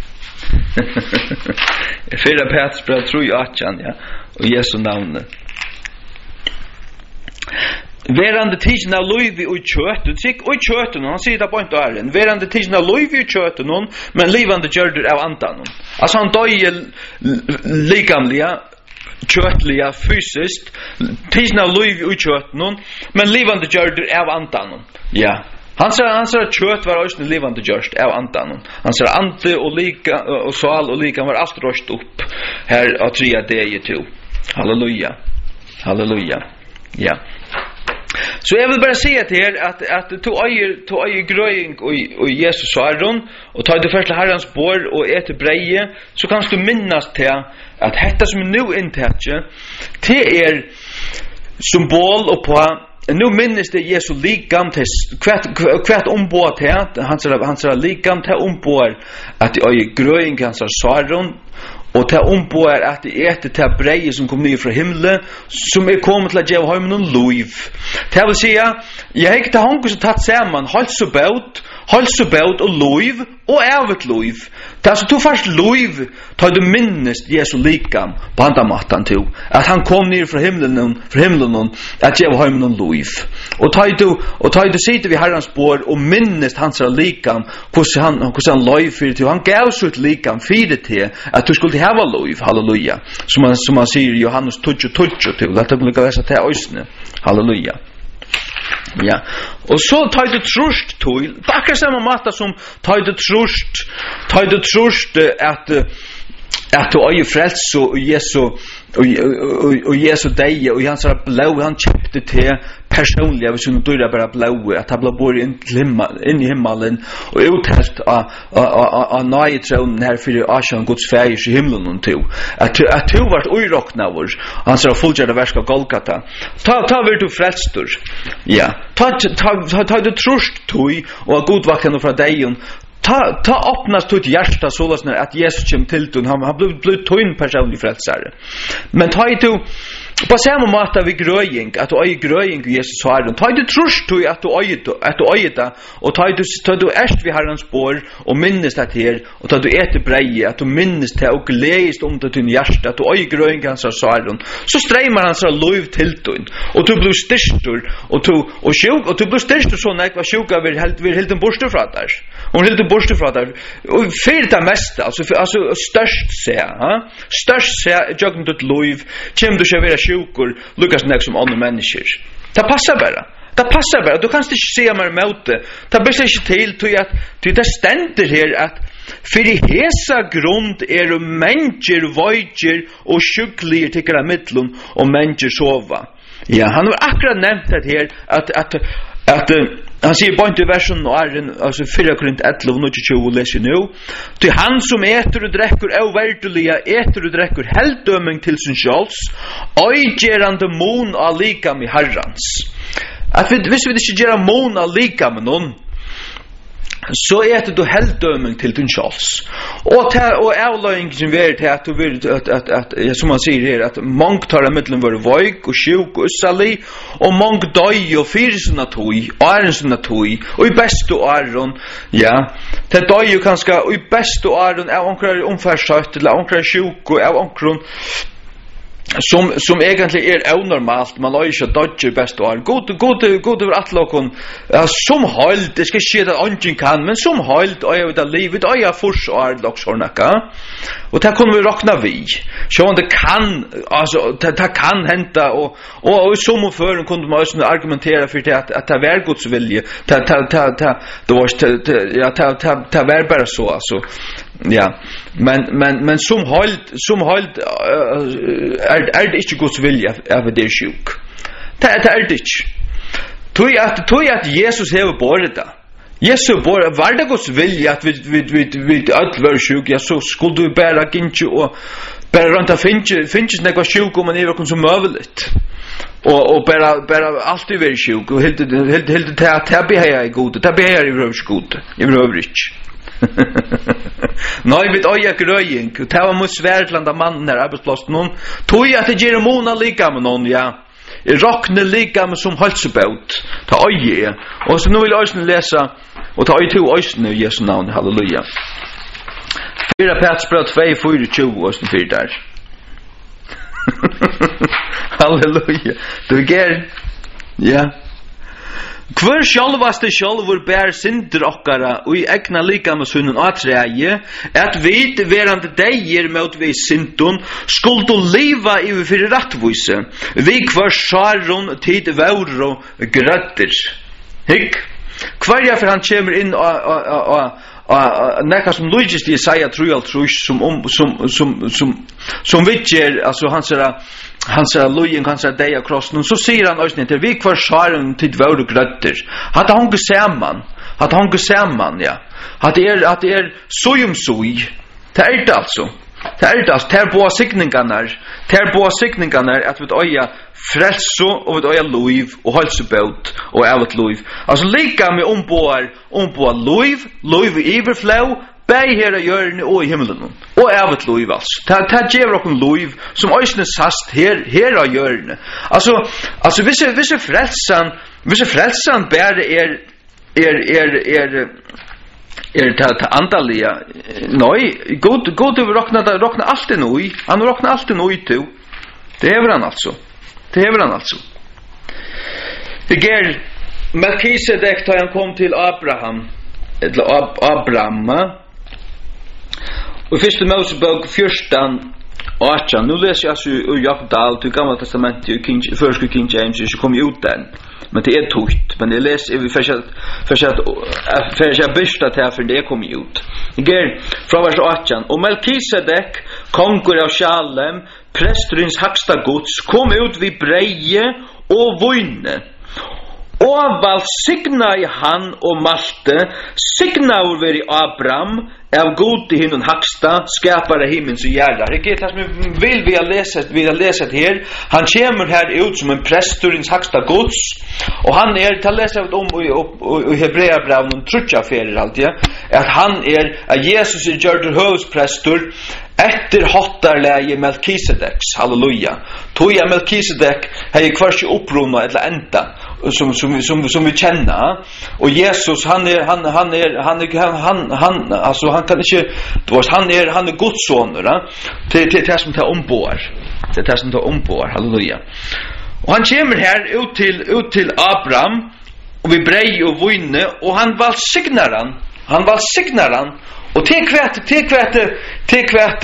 Fyra Petrus brev tror jag att ja, och Jesu namn. Verande tidsen av loivi og kjøttet, sikk og kjøttet, han sier det på en døren, verande tidsen av loivi og kjøttet, men livande gjørder av andan. Altså han døye likamlige, kjøtlige, fysiskt, tidsen av loivi og kjøttet, men livande gjørder av andan. Ja. Han sa han sa kjøtt var også livande gjørst av andan. Han sa ante og lika og sal og lika var alt rost opp her av trea deg to. Halleluja. Halleluja. Ja. Så jag vill bara säga till er att att to öjer to öjer gröing och och Jesus svaron och ta det första Herrans bord och äta breje så kan du minnas till att detta som nu intätje till er symbol och på nu minns det Jesu likam till kvärt kvärt ombord här han sa han sa likam till ombord att öjer gröing kan så svaron och ta ombord att det äter till breje som kom ner från himlen som är kommit till att ge honom någon liv. Det vill säga, jag har inte hankat så tatt samman, halt så bort, halt så bort och liv och ävet liv. Det är alltså du först liv, tar du minnes Jesu likam på andra mattan till att han kom ner från himlen, från himlen att ge honom någon liv. Och tar du och tar du sitter vid Herrans bord och minnes hans likam, hur han hur han liv för till han gav sitt likam för det till att du skulle ha liv. Halleluja. Som man som man säger i Johannes tjugo tjugo till att det blir läsa till ösne. Halleluja. Ja. Och så tar du trust till. Tackar samma matta som tar du trust. Tar du trust att att du är frälst och Jesu och och Jesu dig och han sa blå han köpte till personliga vi skulle då bara blå att han blev bor in in i himmelen och uthält a a a nej tron här för Ashan Guds färg i himlen och till att att du vart oirocknavur han sa fullgärda verska Golgata ta ta vill du frälstur ja ta ta ta du trust tui och god vakna från dig Ta ta öppnas till hjärta så att att Jesus kom till dig han har blivit blivit tyn personlig frälsare. Men ta i du på samma matta vi gröjing att du är gröjing Jesus har den. Ta du trust du att du är att du är det och ta du ta du erst vi Herrans spår och minnes det här och ta du äter breje att du minnes det och läst om det till hjärta att du är gröjing hans har den. Så strämar han så lov till dig och du blir styrstor och du och sjuk och du blir styrstor så när var sjuka vill helt vill helt en borste från där. Hon helt borste från där och för det mesta alltså för, alltså störst se ha störst se jag inte ett lov kem du ska vara sjukor Lukas näck som andra människor det passar bara det passar bara du kan inte se mer mot det det bästa inte till till att till det ständer här att för i hesa grund är det människor vajger och sjukliga tycker av mittlon och människor sova ja han har akkurat nämnt det här att att att han säger på inte versen och är alltså fyra Korint elva och tjugo läser nu till han som äter och dricker ovärderliga äter och dricker helldömning till sin själs ögerande mon av likam i Herrans att vi visst vi inte göra mon av likam någon så äter du helldömning till din själs och ta och avlöjning som är till att du vill att att att som man säger här att många tar mellan var våg och sjuk och sali och många döj och fyrsna toj arnsna toj och i bästa åren ja det döj ju kanske och i bästa åren är onkrar omfärsat eller onkrar sjuk och är onkron som som egentligen är onormalt man lär ju dodge bäst och god god god över att lokon som halt det ska ske att ingen kan men som halt och jag vet livet och jag fors och loxornaka och det kommer vi räkna vi så det kan alltså det, det kan hända och och, och som för kunde man också argumentera för det att att det är Guds vilja ta ta ta ta det var ja ta ta ta var bara så alltså ja men men men som halt som halt är är det inte Guds vilja av det sjuk det är det inte tog att tog att Jesus har bordet det Jesus var var det Guds vilja att vi vi vi vi allt var sjuk ja så skulle du bara ginge och bara runt finche finche några sjuk om man är kom så möjligt och och bara bara alltid vara sjuk och helt helt helt ta ta be här är god ta be här är rövs god i rövrisk Nej vet oj jag gröjing det var mot Svertlanda mannen där arbetsplats någon tog att det ger mona lika med någon ja er rockne lika med som halsebåt. Ta øye. Og så nu vil jeg lesa, og ta øye til øyne i Jesu navn, halleluja. Fyra Petrus två fyrtio och så fyra där. Halleluja. Du ger ja. Kvar sjálvaste sjálvur bær syndir okkara og í egna líkama sunnun atræi at vit verandi deir mót við syndun skuldu liva yvir fyrir rættvísi. Vi kvar sjálvun tíð væru grøttir. Hik. Kvar ja for han kemur inn og og og nekka som logist i Isaiah tre og tre som om som som som som vitjer altså han ser han ser lojen kan se dei across nu så sier han også til vi kvar sjaren til våre grøtter hat han gå saman hat han gå saman ja hat er at er sojum soj det er det altså det er det altså ter på signingarna ter på signingarna at vi øya frelso og vi øya loiv og halsebåt og evet loiv altså lika med omboar omboar loiv loiv iverflow bei her hjørne og i himmelen og evet loiv altså ta ta gjev okkum loiv som øysne sast her her av hjørne altså altså hvis hvis frelsan hvis frelsan bære er er er er er ta ta andalia nei god god over rokna da rokna alt det noi han rokna alt det noi to det er han altså det er han altså det ger Melkisedek da han kom til Abraham eller Ab Abraham og første Mosebok fjorton åttan nu leser jeg så i Jakob Dahl til Gamla testamentet i King første King James så kom ut den men det er tukt men jeg leser vi først først først jeg besta til for det kom ut ger fra vers åttan og Melkisedek kongur av Shalem prestrins haksta gods kom ut vi breie og voine og val signa i han og malte signa ur veri Abraham av god i hinnun haksta skapare himmens og gjerda det er det som vil vi har leset vi har leset her han kommer her ut som en presturins haksta gods og han er til å lese om i Hebreabraven trutja ferir alltid at han er at Jesus er gjørdur høvdsprestur etter hottarleie Melkisedeks halleluja tog jeg Melkisedek hei kvarsi opprona eller enda som som som som vi kjenner og Jesus han er han han er han er han han altså han kan ikke du vet han er han er Guds son da til til det som tar ombord det det som tar ombord halleluja og han kommer her ut til ut til Abraham og vi brei og voine og han valsignar han han valsignar han og til kvært til kvært til kvært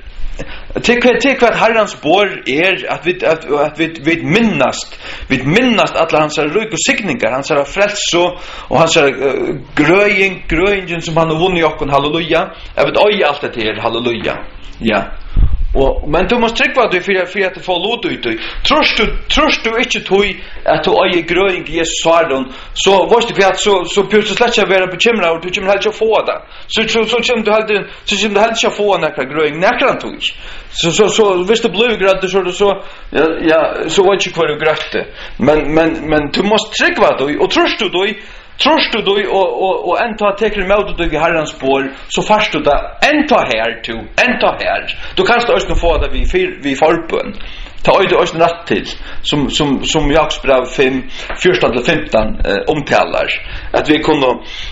til kvært til kvært Herrans bor er at vi at, at vi vi minnast vi minnast alla hans ruk og signingar hans er frelso og hans er uh, grøying grøyingen som han har vunnet okkon halleluja jeg vet oi alt det her halleluja ja og men du måste trykke du for for at få lot ut trust du trust du ikke tog at du oi grøying Jesus svardon så vart det at så så pjus slett jeg være bekymra og du kommer helt ikke få det så så så kommer du helt så kommer du helt ikke få nokre grøying nokre tog så så så hvis det blir grønt så så ja ja så var ikke kvar grøtte men men men du måste trykke du og trust du du Trust du då och och och enta teker emot du i Herrans spår så fast du där enta här to enta här du kanst också få det vi vi förbön ta öde oss natt till som som som Jakobsbrev fem fjorton till femton eh, omtalar att vi kunde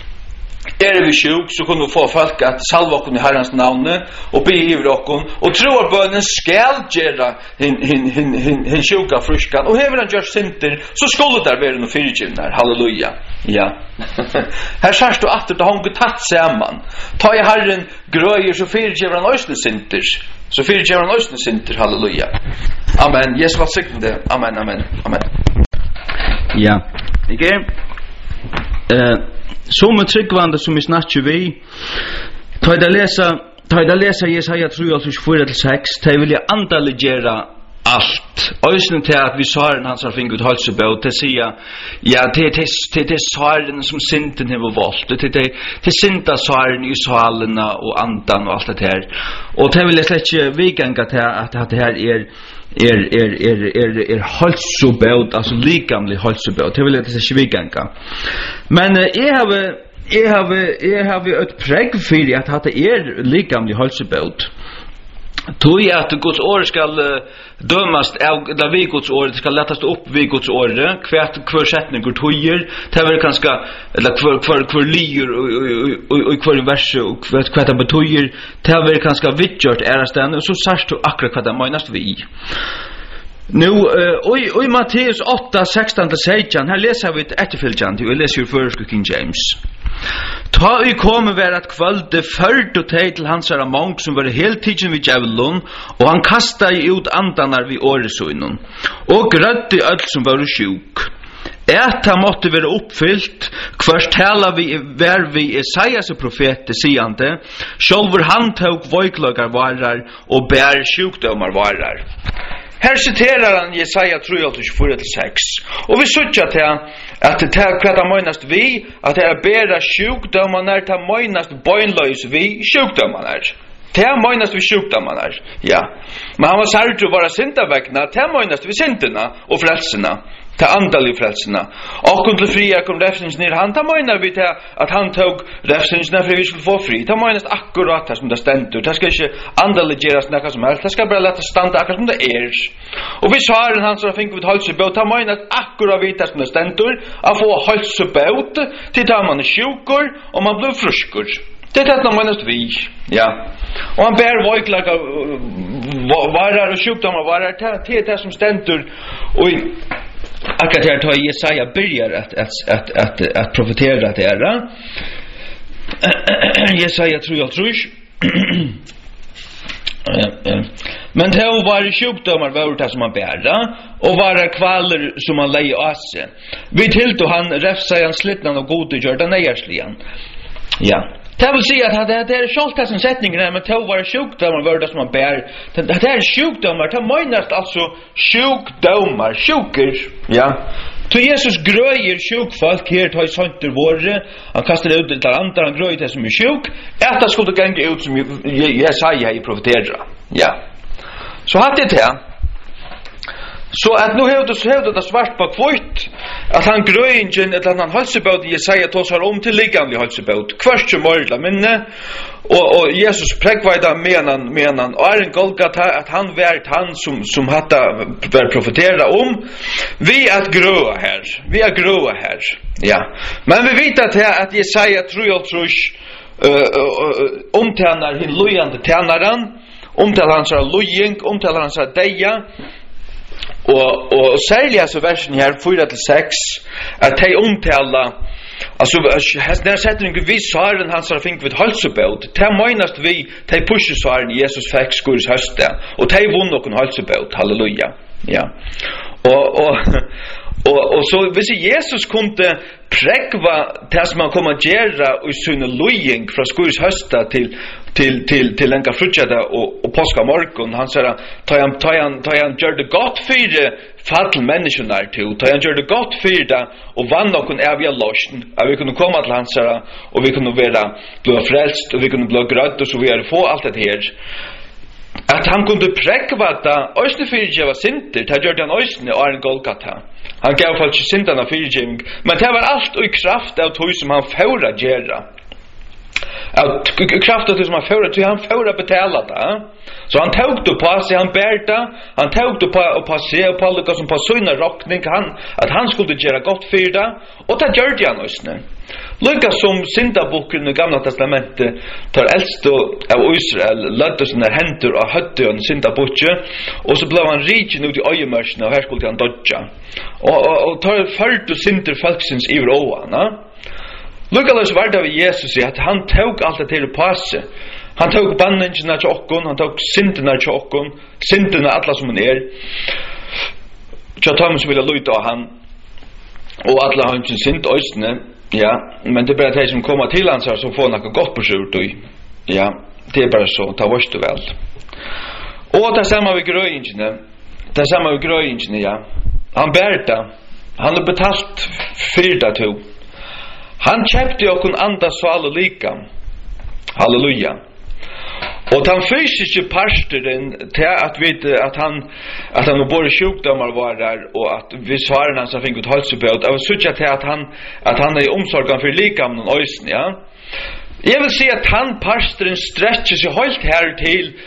er vi sjuk så kunde få folk att salva oss i Herrans namn och be över oss och tror bönen skall göra hin hin hin hin hin sjuka friska och häver han just synter så skulle där vara no fyrtjuvnar halleluja ja här sägs du att det har gått samman ta i Herren gröjer så fyrtjuvnar han ösne synter så fyrtjuvnar han ösne synter halleluja amen Jesus välsigne amen amen amen ja okay eh som en tryggvande som vi snakker vi ta i det lesa ta i det lesa Jesaja tre og fire til seks ta i vilja andaligera allt øysene til at vi saren hans har finnet ut halsebåt til sier ja til til til saren som synden har valgt til til til synda saren i salene og andan og alt det her og til vil jeg slett ikke vigenga til at det her er er er er er er halsebåt altså likamlig halsebåt det vil jeg ikke vigenga men jeg har jeg har jeg har et preg for at det er likamlig halsebåt Tog att Guds ord ska dömas av där vi Guds ord ska lättas upp vid Guds ord kvärt kvar sättning går tojer det var kanske eller kvar kvar kvar lier och kvar vers och kvärt det betojer det var kanske vidgjort är stan och så sagt du akkurat vad det menas vi nu oj oj Matteus åtta sexton till sexton här läser vi ett efterföljande vi läser ju för King James. Ta i komme ver at kvölde ført og teg til hans herra monk som var heltidsen vid djævlun, og han kasta i ut andanar vid åresøynun, og grødde öll som var sjuk. Eta måtte være oppfyllt, kvart tala vi ver vi Esaias profete siande, sjálfur han tog voikløgar varar og bær sjukdomar varar. Her citerar han Jesaja tre fyra till sex. Och vi söker till att det är kvart mönast vi att det är bära sjukdomar när det mönast bönlös vi sjukdomar. Det är mönast vi sjukdomar. Ja. Men han var särskilt att vara syndaväckna, det är mönast vi synderna och frälserna. Ta andal i frälsarna. Och kunde fria kom räfsens ner. Han tar menar vi till att han tog räfsens ner för vi skulle få fri. Ta menas akkurat det som det ständer. Det ska inte andaligeras något som helst. Det ska bara låta standa akkurat som det är. Och vi sa att han så fick vi halsebåt. Ta menas akkurat vid det som det ständer. Att få halsebåt till tar man är sjukor och man blir friskor. Det är det man måste vi. Ja. Och han bär vojklaga varar och sjukdomar varar till det som ständer. Och akkurat här tar Jesaja börjar att att att att att profetera det här. Jesaja tror jag tror. Men det var sjukdomar var det som man bärde och var kvaller som man lei av sig. Vi tilltog han räfsa han slitnan och gode gör den närsligen. Ja. Det vill säga att det är självt det som sättningen här, men det var sjukdomar var det som man bär. Det är sjukdomar, det menas alltså sjukdomar, sjuker. Ja. Så Jesus gröjer sjukfolk här, tar i sånt ur våre, han kastar ut till andra, han gröjer det som är sjuk, att det skulle gänga ut som Jesaja i profetera. Ja. Så hade det här. Så att nu har det hävdat det svart på kvitt att han gröingen eller han halsebåt Jesaja tosar om till liggande halsebåt kvart som mörla minne och, och Jesus präkvajda menan menan och är en Golgata att han värt han som, som hatta var profetera om vi att gröa här vi är gröa här ja men vi vet att här att Jesaja tror jag tror uh, omtjänar hin lojande tjänaren omtalar hans lojing omtalar hans deja. Och och särskilt så versen här fyra till sex att de omtala alltså när sätter en vis svaren hans har fink vid halsebåt det menas vi de pushar svaren Jesus fick skurs hösta och de vann någon halsebåt halleluja ja och och och och så vis Jesus kunde präkva det som man kommer att göra och syna lojing från skurs hösta till till till till en frutjada och och påska morgon han sa ta han ta han ta han gör det gott för det fall människorna till ta han gör det gott för det och vann någon är vi losten att vi kunde komma till han sa och vi kunde vara bli frälst och vi kunde bli grött och så vi är få allt det här att han kunde präkva det öste för det var synter det gör han öste och en Golgata han gav falsk synderna för givning men det var allt i kraft av tog som han förra göra att kraften som han förra till han förra betala det så han tog det på sig han bärta han tog det på och på sig och på Lukas som på såna rockning han att han skulle göra gott för det och det gjorde han också Lukas som syndaboken i Gamla testamentet tar äldst av Israel ladde sina händer och hötte en syndaboke och så blev han riken ut i öjemörsen och här skulle han dodja och, och, och tar följt och synder folksins i råarna Lukas var det av Jesus i att han tog allt det till på sig. Han tog bannengarna till okkon, han tog synderna till okkon, synderna alla som han är. Så Thomas ville lyda av han, och alla har inte synd östne, ja, men det är bara det som kommer till hans här som får något gott på skjort, ja, det är bara så, ta vars du väl. Och det samma vid gröjningarna, det samma vid gröjningarna, ja. Han bärta, han har betalt fyrda tog. Han köpte och kun anda sval och lika. Halleluja. Och den fysiska parsten till att vet att han att han både sjukdomar var där och att vi svaren han så fick ut halsebåt. Jag vill säga till att han att han är omsorgen för lika om någon ösn, ja. Jag vill säga att han parsten stretcher sig helt här till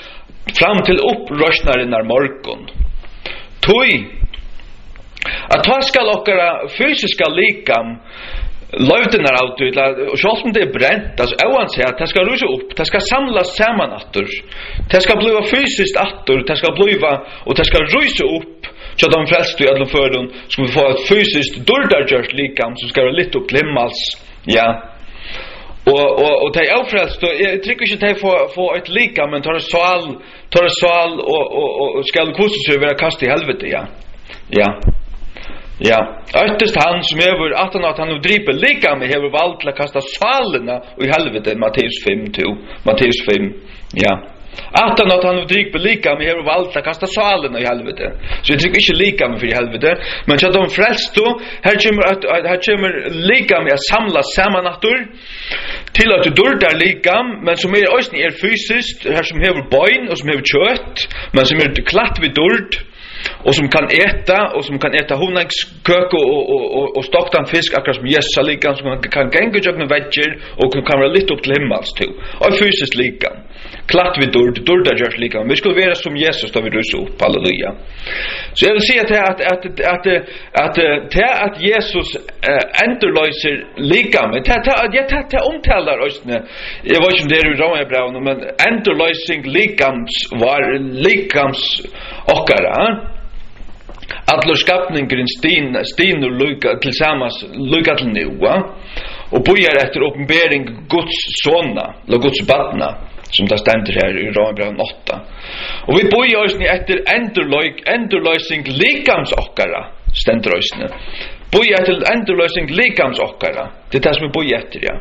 fram till uppröstnaren när morgon. Tui att ta skall okkara fysiska likam löftenar out ut och så som det är bränt alltså oansett att det ska rusa upp, det ska samlas samman attor. Det ska bli fysiskt attor, det ska bli och det ska rusa upp så de flesta i alla fördon ska vi få ett fysiskt dördargörst likam som ska vara lite upp till himmels. Ja. Och och och det är ofrälst då jag tycker inte att få få ett likam men tar det sval tar det sval och och och ska kussa sig vara kast i helvete ja. Ja. Ja, öttest han som över att han att han nu driper lika med över valt att kasta svalena och i helvete Matteus fem två Matteus fem ja att han att han nu driper lika med över valt att kasta svalena i helvete så jag tycker inte lika med för i helvete men så de flesta här kommer att här kommer lika med att samla sammanattor till att du där lika men som är också är fysiskt här som har bein och som har kött men som är klatt vid dörd och som kan äta och som kan äta honungskök och och och och stoktan fisk akkurat som Jesus lika som kan kan gänga jagna veger och kan vara lite upp till himmels till och fysiskt lika klatt vid dörd dörda just lika men vi skulle vara som Jesus då vi rusar upp halleluja så jag vill säga att att att att att att att Jesus enterlöser lika men att att jag tar omtalar oss jag vet inte det är Romarbrevet men enterlösing likams var likams okkara att skapningen stin stin och lycka tillsammans lycka till nu och börjar efter uppenbarelse Guds sonna eller Guds barna som det ständer här i Romarbrevet åtta och vi börjar oss efter enderlösning enderlösning likams okkara ständer oss nu börjar till enderlösning likams okkara det är det som vi börjar efter ja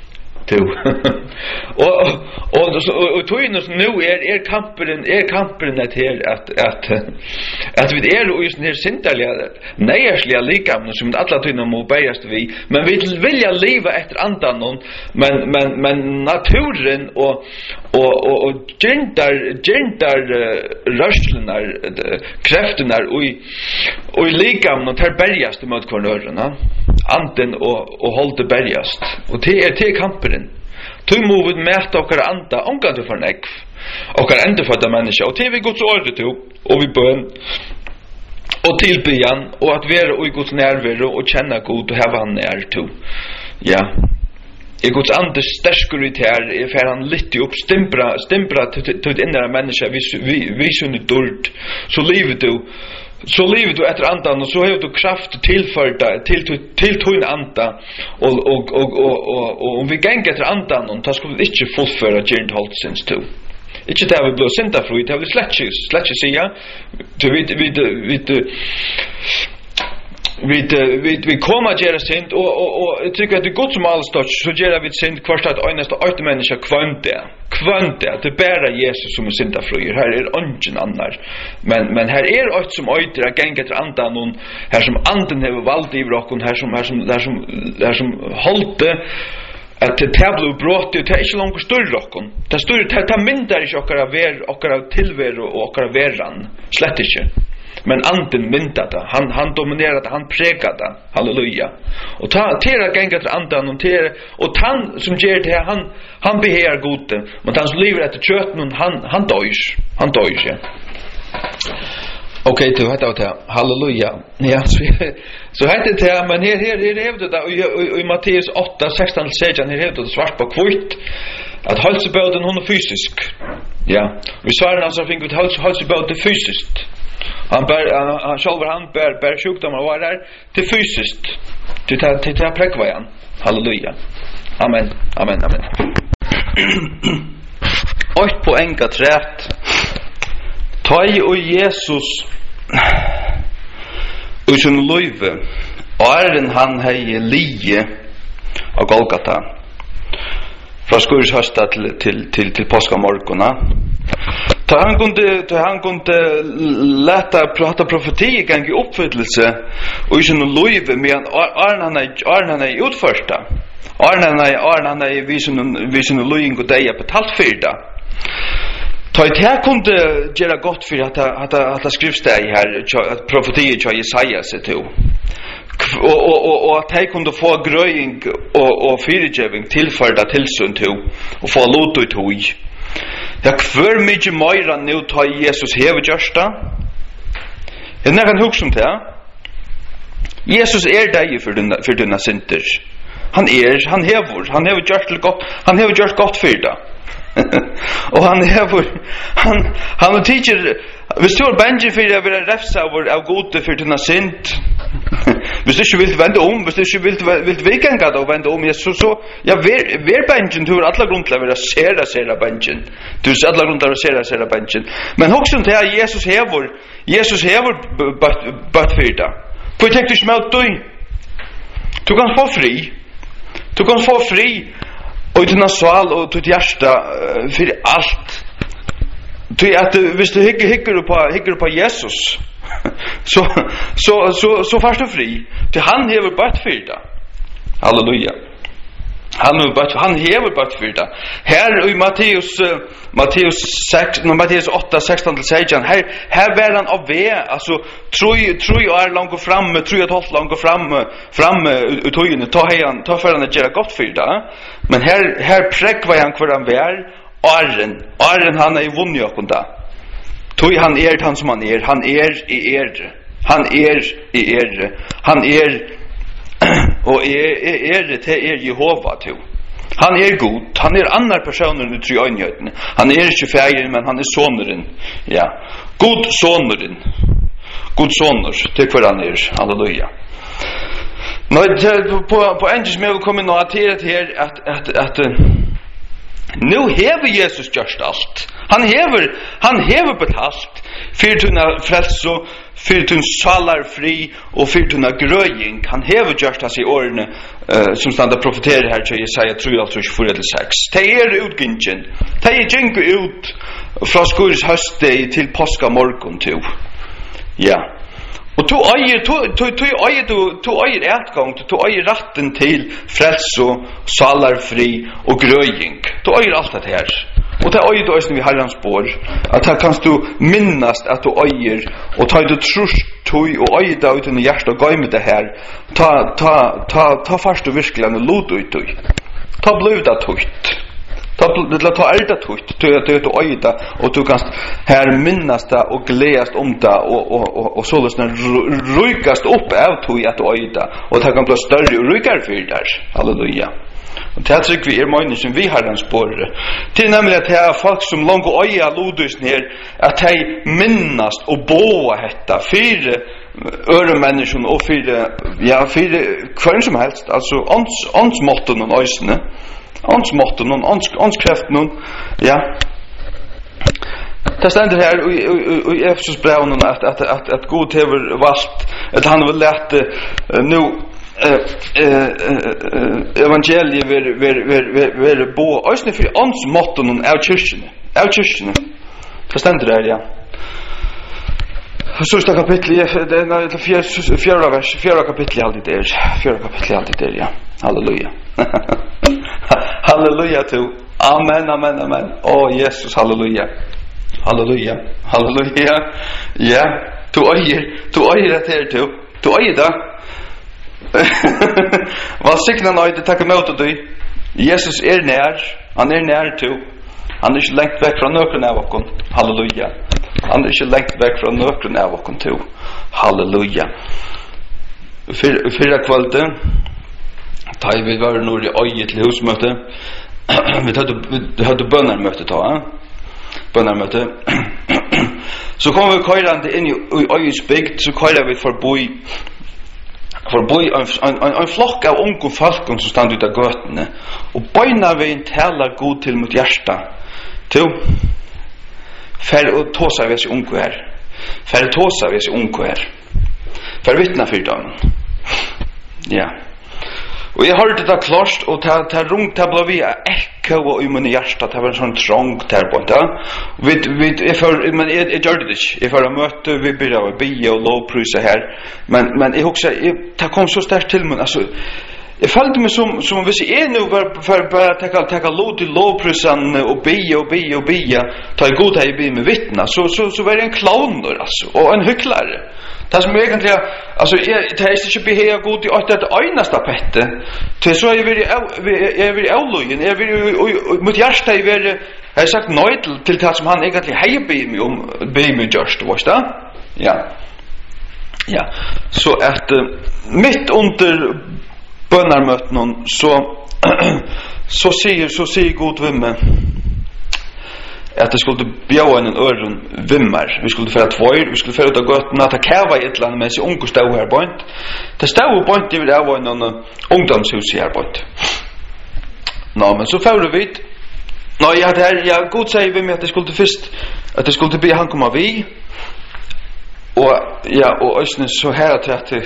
och och och och tog in oss nu är är kampen är kampen att här att att att vi är ju just när syndarliga nejärsliga likam som alla tyna må bäst vi men vi vill vilja leva efter andan men men men naturen och och och, och gentar gentar rörslarna krafterna och i och i likam och tar bergast mot kvarnörerna anden och och hållde bergast och det är det kampen tu movet mäta och anda onkan du för näck och kan inte för människa och det vi Guds ord till och vi bön och tillbedjan och att vara i Guds närvaro och känna Gud och ha han är till ja i Guds ande stärker här är för han lite upp stämpra stämpra till till inre människa vi vi vi sjunde dörd så lever du så lever du efter andan och så har du kraft tillförda till till till till anda och och och och och om vi gänger efter andan och tar skulle inte fullföra gent halt sins to inte det vi blir senta fruit det vill släcka släcka säga du vet vi vi vi vi vi kommer att göra sent och och och jag tycker att det går som alls då så gör vi sent kvarstad einaste åtta människa kvante kvante att det bara Jesus som är senta fruit här är ingen annan men men här är åt som åter att gänga till andan och här som anden har valt i rocken här som här som där som där som hållte att det tablo brott det är inte långt större rocken det står det tar mindre i och ver och tillvaro och veran slett inte men anden myntade han han dominerade han prägade halleluja och ta tera gänga till andan och ter och han som ger det han han behär gode men han som lever efter köttet han han dör han dör ja okej du hade det halleluja ja så så hade det men här här är det det i Matteus åtta sexton säger han det svart på kvitt att halsbåden hon är fysisk ja vi svarar alltså fick vi hals halsbåden fysiskt han bär han själv han bär bär sjukdomar var där till fysiskt till till till präkvajan halleluja amen amen amen och på enka trätt tai och Jesus och sin löve och han hej lie av Golgata från skurs hösta till till till till påskamorgona ta han kunde ta han kunde lätta prata profeti gång i uppfyllelse och sin löve med arnan arnan är utförsta arnan är arnan är vision vision löing och det är på talfyrda ta det här kunde göra gott för att att att skrivsteg här att profetier av Jesaja sig till och och och och att han kunde få gröing och och fyrigeving tillförda tillsyn till och få lot ut hoj Ja, hver mykje meira nu ta Jesus hever gjørsta. Jeg kan hugsa om det. Jesus er deg for dina, for dina synder. Han er, han hever, han hever gjort til godt, han hever gjort godt for det. Og han hever, han, han er teacher, hvis du er bange for å være refsa av, av gode for dina synd, hvis du ikke vil vende om, hvis du ikke vil, vil vikenge og vende om, så, så ja, ver, ver bange, du har alle grunn til å være sera, sera bange. Du har alle grunn til å være sera, sera bange. Men hugsa om det at Jesus hever, Jesus hever bøtt for det. For tenk du ikke med deg? Du kan få fri. Du kan få fri og i dina sval og ditt hjärsta uh, for alt. Du, at, uh, hvis du hikker, hikker, på, hikker på Jesus, så, så, så, så først du fri. Til han hever bøtt for det. Halleluja. Han hever bøtt, han hever bøtt for det. Her i Matteus, uh, Matteus, seks, no, Matteus åtta, sexton til seksten, her, her var han av ved, altså, troi, troi er langt framme, troi er tolv langt framme, framme ut tøyene, ta han, ta for han å gjøre godt for det. Men her, her prekvar han hver han var, Aren, Aren han er i vunnet okkur da. Tøy han er han som han er, han er i er, han er i er, han er, og er, er, er til er Jehova til. Han er god, han er annar personer i tre øynhjøtene. Han er ikke feir, men han er soneren. Ja, god soneren. God soner, til hver han er. Halleluja. Nå, på, på engelsk med å komme nå til at her, at, at, at, nu hever Jesus gjørst alt. Han hever, han hever betalt for tunna frelse, for tunna salar fri og for tunna grøying. Han hever gjørst hans i årene uh, som standa profeterer her til Jesaja tre, fire til seks. De er utgingen. De er gjengu ut fra skores høste til påska morgon til. Ja. Og to eier, to, to, to eier, to, to eier etgang, to eier ratten til frelse, salarfri og grøying. To eier alt det her. Og det eier du også vi herrens bor, at her kanst du minnast at du eier, og ta du trus tog, og eier det ut under hjertet og gøy med det her, ta, ta, ta, ta fast du virkelig en lot ut tog. Ta bliv det tøyt. Ta, ta elda tøyt, tøy at du eier det, og du kanst her minnast det og gledast om det, og, og, og, og så løsne rykast opp av tøy at du eier det, og det kan bli større og rykare for det. Halleluja. Og det tror vi er mange som vi har en spår. Det er nemlig at det er folk som langt og øye lodusen her, at de minnast og båa hetta fire øre mennesker og fire, ja, fire hver som helst, altså åndsmåtten og øysene, åndsmåtten og åndskreften, ja. Det stender her i Efesus brevnen at, at, at, at God hever valgt, at han vil lete uh, nå Uh, uh, uh, evangeliet ver ver ver ver ver bo øysne for ons måtten av kyrkjene av kyrkjene det stender der, ja. Så står kapittel det er fjerde vers fjerde kapittel alltid der fjerde kapittel alltid der, ja. Halleluja. Halleluja til amen amen amen å oh, Jesus, halleluja halleluja halleluja ja, du øyer du øyer det her til du øyer det. Hva sikna nøy det takke møte du? Jesus er nær, han er nær til. Han er ikke lengt vekk fra nøkron av okken. Halleluja. Han er ikke lengt vekk fra nøkron av okken til. Halleluja. Fyrra kvalde, da vi var når i øye til husmøte, vi hadde bønnermøte da, eh? Bønnermøte. Så kom vi køyrande inn i øyes bygd, så køyra vi forboi for boy en en en flokk av unge folk som stand ut av gøtene og bøyna veien talar god til mot hjärsta to fer og tåsa vi seg unge her fer tåsa vi seg unge her fer vittna for dem ja og jeg hørte det klart og ta ta rungt ta blå vi ekko og i min hjärsta det var en sånn trong der på det vi vi jeg for men jeg jeg gjorde det ikke jeg for å møte vi begynte å be og lovprise her men men jeg husker det kom så sterkt til meg altså jeg følte meg som som hvis jeg nå var for bare ta ta lov til lovprisen og be og be og be ta god her be med vittna så så så var det en clown altså og en hyklare Det som egentlig, altså, jeg, det er ikke be her god i at det øyneste pette, til så jeg vil jeg vil avløyen, jeg vil mot hjerte jeg vil, jeg har sagt nøy til, til det som han egentlig heier be meg om, be meg gjørst, var det? Ja. Ja, så at uh, mitt under bønnermøtenen, så, så sier, så sier god ved meg, at det skulle bjøve en øren vimmer. Vi skulle fære tvøyr, vi skulle fære ut av gøtten, at det kæva i et eller annet, mens jeg unge stod her bønt. Det stod bønt i av en ungdomshus her bønt. Nå, men så fære vi, nå, jeg hadde her, jeg god sier vi meg at det skulle først, at det skulle be han komme vi, og, ja, og øsne så her til at det,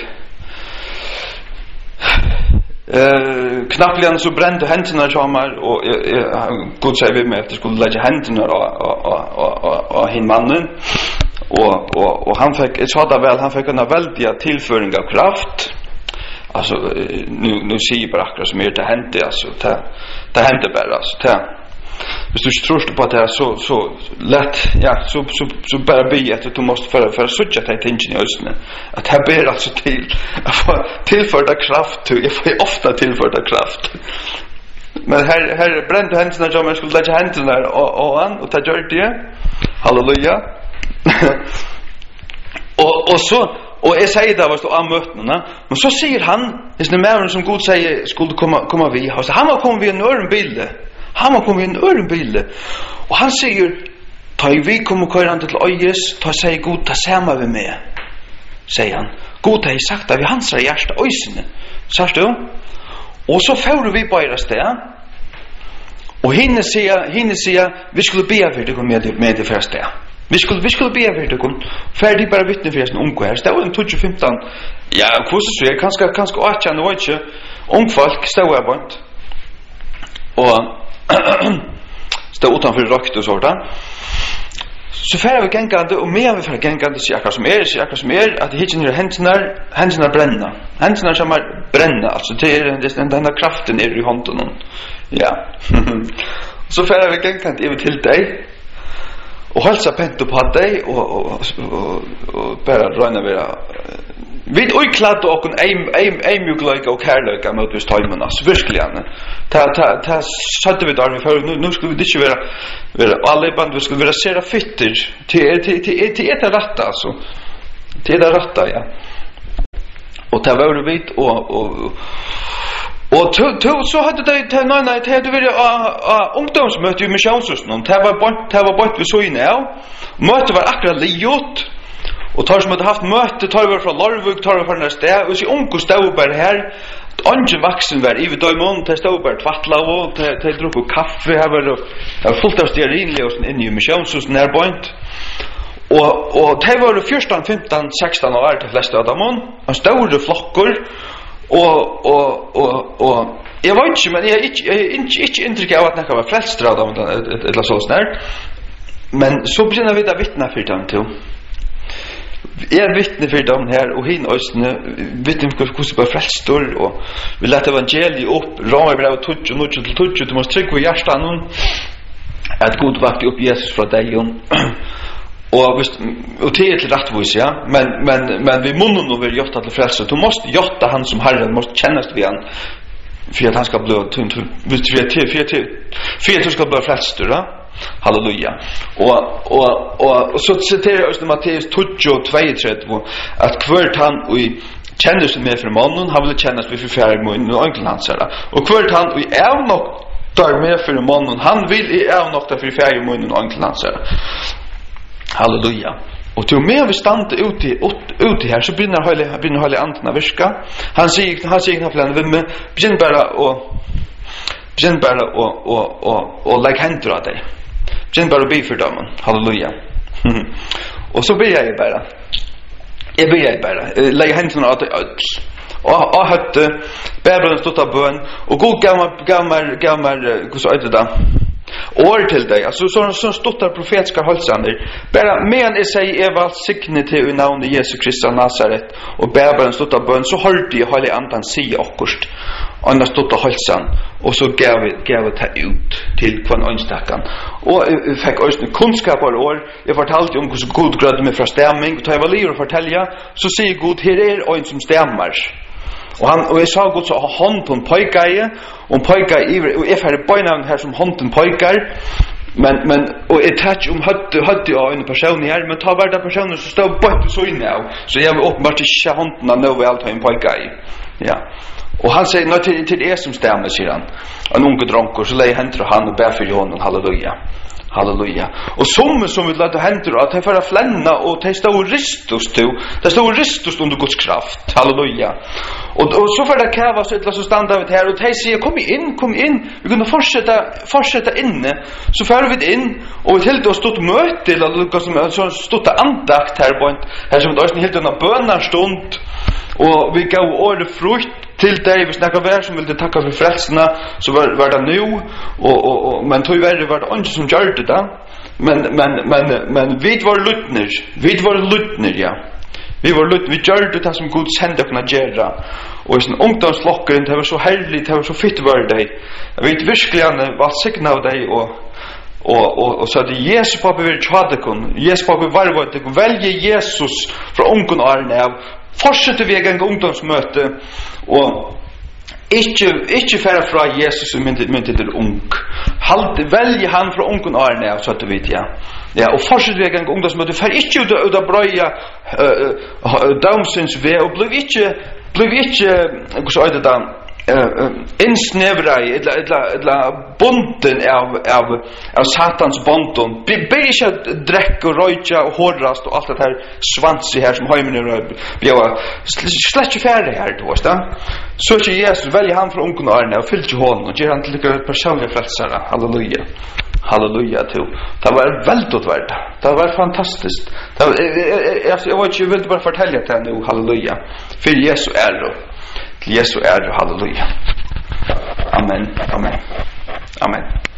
Uh, knappligen så brände händerna samar och god säger vi med att det skulle lägga händerna och hin mannen och och och han fick ett sådär väl han fick en väldiga tillföring av kraft. Alltså nu nu ser bara akkurat som är det hände alltså det det hände bara alltså det hvis du ikke tror på det her så, så lett ja, så, så, så bare be at du måste for, for å sutja til tingene i østene at jeg ber altså til jeg får tilført av kraft jeg får ofta tilført av kraft men her, her brente hendene som jeg skulle legge hendene og, og han og ta gjør det halleluja og, og så og jeg sier det var av møtene men så sier han hvis det er med som god sier skulle komme, komme vi han var kommet vi en øren bilde han var kommet i en øren bilde og han sier ta i vi kommer køyrande til øyes ta sier god ta samme vi med sier han god har jeg sagt at vi hans er hjerte øysene sier du og så fører vi bare sted og henne sier henne sier vi skulle be for det med, med det første vi skulle, vi skulle be for det ferdig bare vittne for en unge her det var en tjue femten ja, hvordan så er kanskje kanskje åttjende og ikke ungfolk stod jeg bort og stod utanför rökt och sådär så färre vi gängande och mer vi färre gängande så akkurat som är så akkurat som är att det hittar ner händerna händerna bränna händerna som är bränna alltså det är den den där kraften är i handen ja så färre vi gängande över till dig och hälsa pent på dig och och och, och bara röna vara vi oj klart och en aim aim aim ju like och kärlek mot just timmen alltså verkligen ta ta ta satte vi där vi för nu nu ska vi inte vara vara alla band vi ska vara sera fitter till till till till ett rätt alltså till det rätta ja och ta var vi och och och to så hade det nej nej det hade vi ungdomsmöte i missionshuset någon det var bort det var bort vi så inne ja möte var akkurat liot og tar som hadde haft møte, tar vi fra Larvuk, tar vi fra næste sted, og så unge stod bare her, ungen vaksen var i døymon, de stod bare tvattla og de drukk kaffe, her var det fullt av stearinlig og sånn inni i missionshusen her bøynt, og, og de var fjorton, fimton, sexton år til fleste av dem, og store flokker, og, og, og, og jeg vet ikke, men jeg har ikke, ikke, ikke inntrykk av at nekka var flest av dem, et eller sånn her, men så begynner vi da vittne for dem til, jeg er vittne for dem her og hin østene vittne for hvordan bare frelstor og vi lette evangeliet opp ramer brev tutsi og nutsi til tutsi du må trygge i hjertan at God vakte opp Jesus fra deg og, og til til rettvis ja men, men, men vi munnen og vi er jotta til frelse du måste jotta han som herren du måste kjennast vi han for at han skal bli for at du skal bli frelstor ja halleluja og og og, og så citerar jag Matteus tjugo två att kvört han och känner sig med för mannen han vill kännas vid förfärlig mun och onkel hans där och kvört han och är nog där med för mannen han vill är nog där för förfärlig mun och onkel hans där halleluja och till mer vi stannar ute ute här så brinner hela brinner hela antarna virka han säger han säger han vill med begynn bara och begynn bara och och och och lägg händer av dig begynn bara be för dem halleluja och så ber jag bara jag ber jag bara lägg händerna av dig och och hade bärbaren stått av bön och god gammal gammal gammal hur så heter det år till dig. Alltså så så stottar profetiska halsander. Bara men är sig är väl signe till i namnet Jesus Kristus av Nazaret och bäbaren stottar bön så hörde jag hela andan säga akkurst. Annars stottar halsan och så gav vi gav det ut till kvann önstakan. Och jag fick också kunskap av år. Jag fortalte om hur god gröd med från stämning och ta jag var liv och fortälja så säger Gud här är en som stämmar. Och han och jag sa Gud så har hand på en pojke och pojke och if har bönavn här som handen pojkar men men och ett touch om hade hade jag en person här men ta värda personer så står bort så inne så jag vill uppenbart inte handen nå väl ta en pojke ja och han säger nå till till er som stämmer säger han en unge dronker så lägger händer han och ber för honom halleluja. Halleluja. Och som som vill låta händer att det för att flänna och det står ristus to. Det står ristus under Guds kraft. Halleluja. Och, och så för det krävas ett så stannar vi här och det säger kom in, kom in. Vi kunde fortsätta fortsätta inne. Så för vi in och vi helt då stått möte eller Lukas som så stått andakt här på här som då är helt en bönarstund och vi gav ordet frukt till dig, vi snackar vär som vill tacka för frälsarna så var, var det nu och, och, och, men tyvärr var det inte som gör det då men, men, men, men vi var luttner vi var luttner ja vi var luttner, vi gör det som Gud sände kunna göra och i sin ungdomslockaren det var så härligt, det var så fitt var dig jag vet verkligen vad signa av dig och och och och så det Jesus pappa vill tjata kon Jesus pappa var vad det väljer Jesus från ungen arne av fortsätter vi en ungdomsmöte och inte inte färra från Jesus som inte inte till ung halt väljer han från ungen arne så att du vet ja ja och fortsätter vi en ungdomsmöte för inte ut ut att bröja downsens väg och blir inte blir inte hur så är det då insnevra eller eller eller bonden av av av satans bonden bäja dräck och röja och hårdrast och allt det här svans här som hemmen är bjöa släcka färre här då så så att Jesus väljer han från ungen arne och fyller honom och ger han till en personlig frälsare halleluja halleluja till det var väldigt värt det var fantastiskt det var, jag jag var inte vill bara fortälja det nu halleluja för Jesus är då Jesu är halleluja. Amen. Amen. Amen.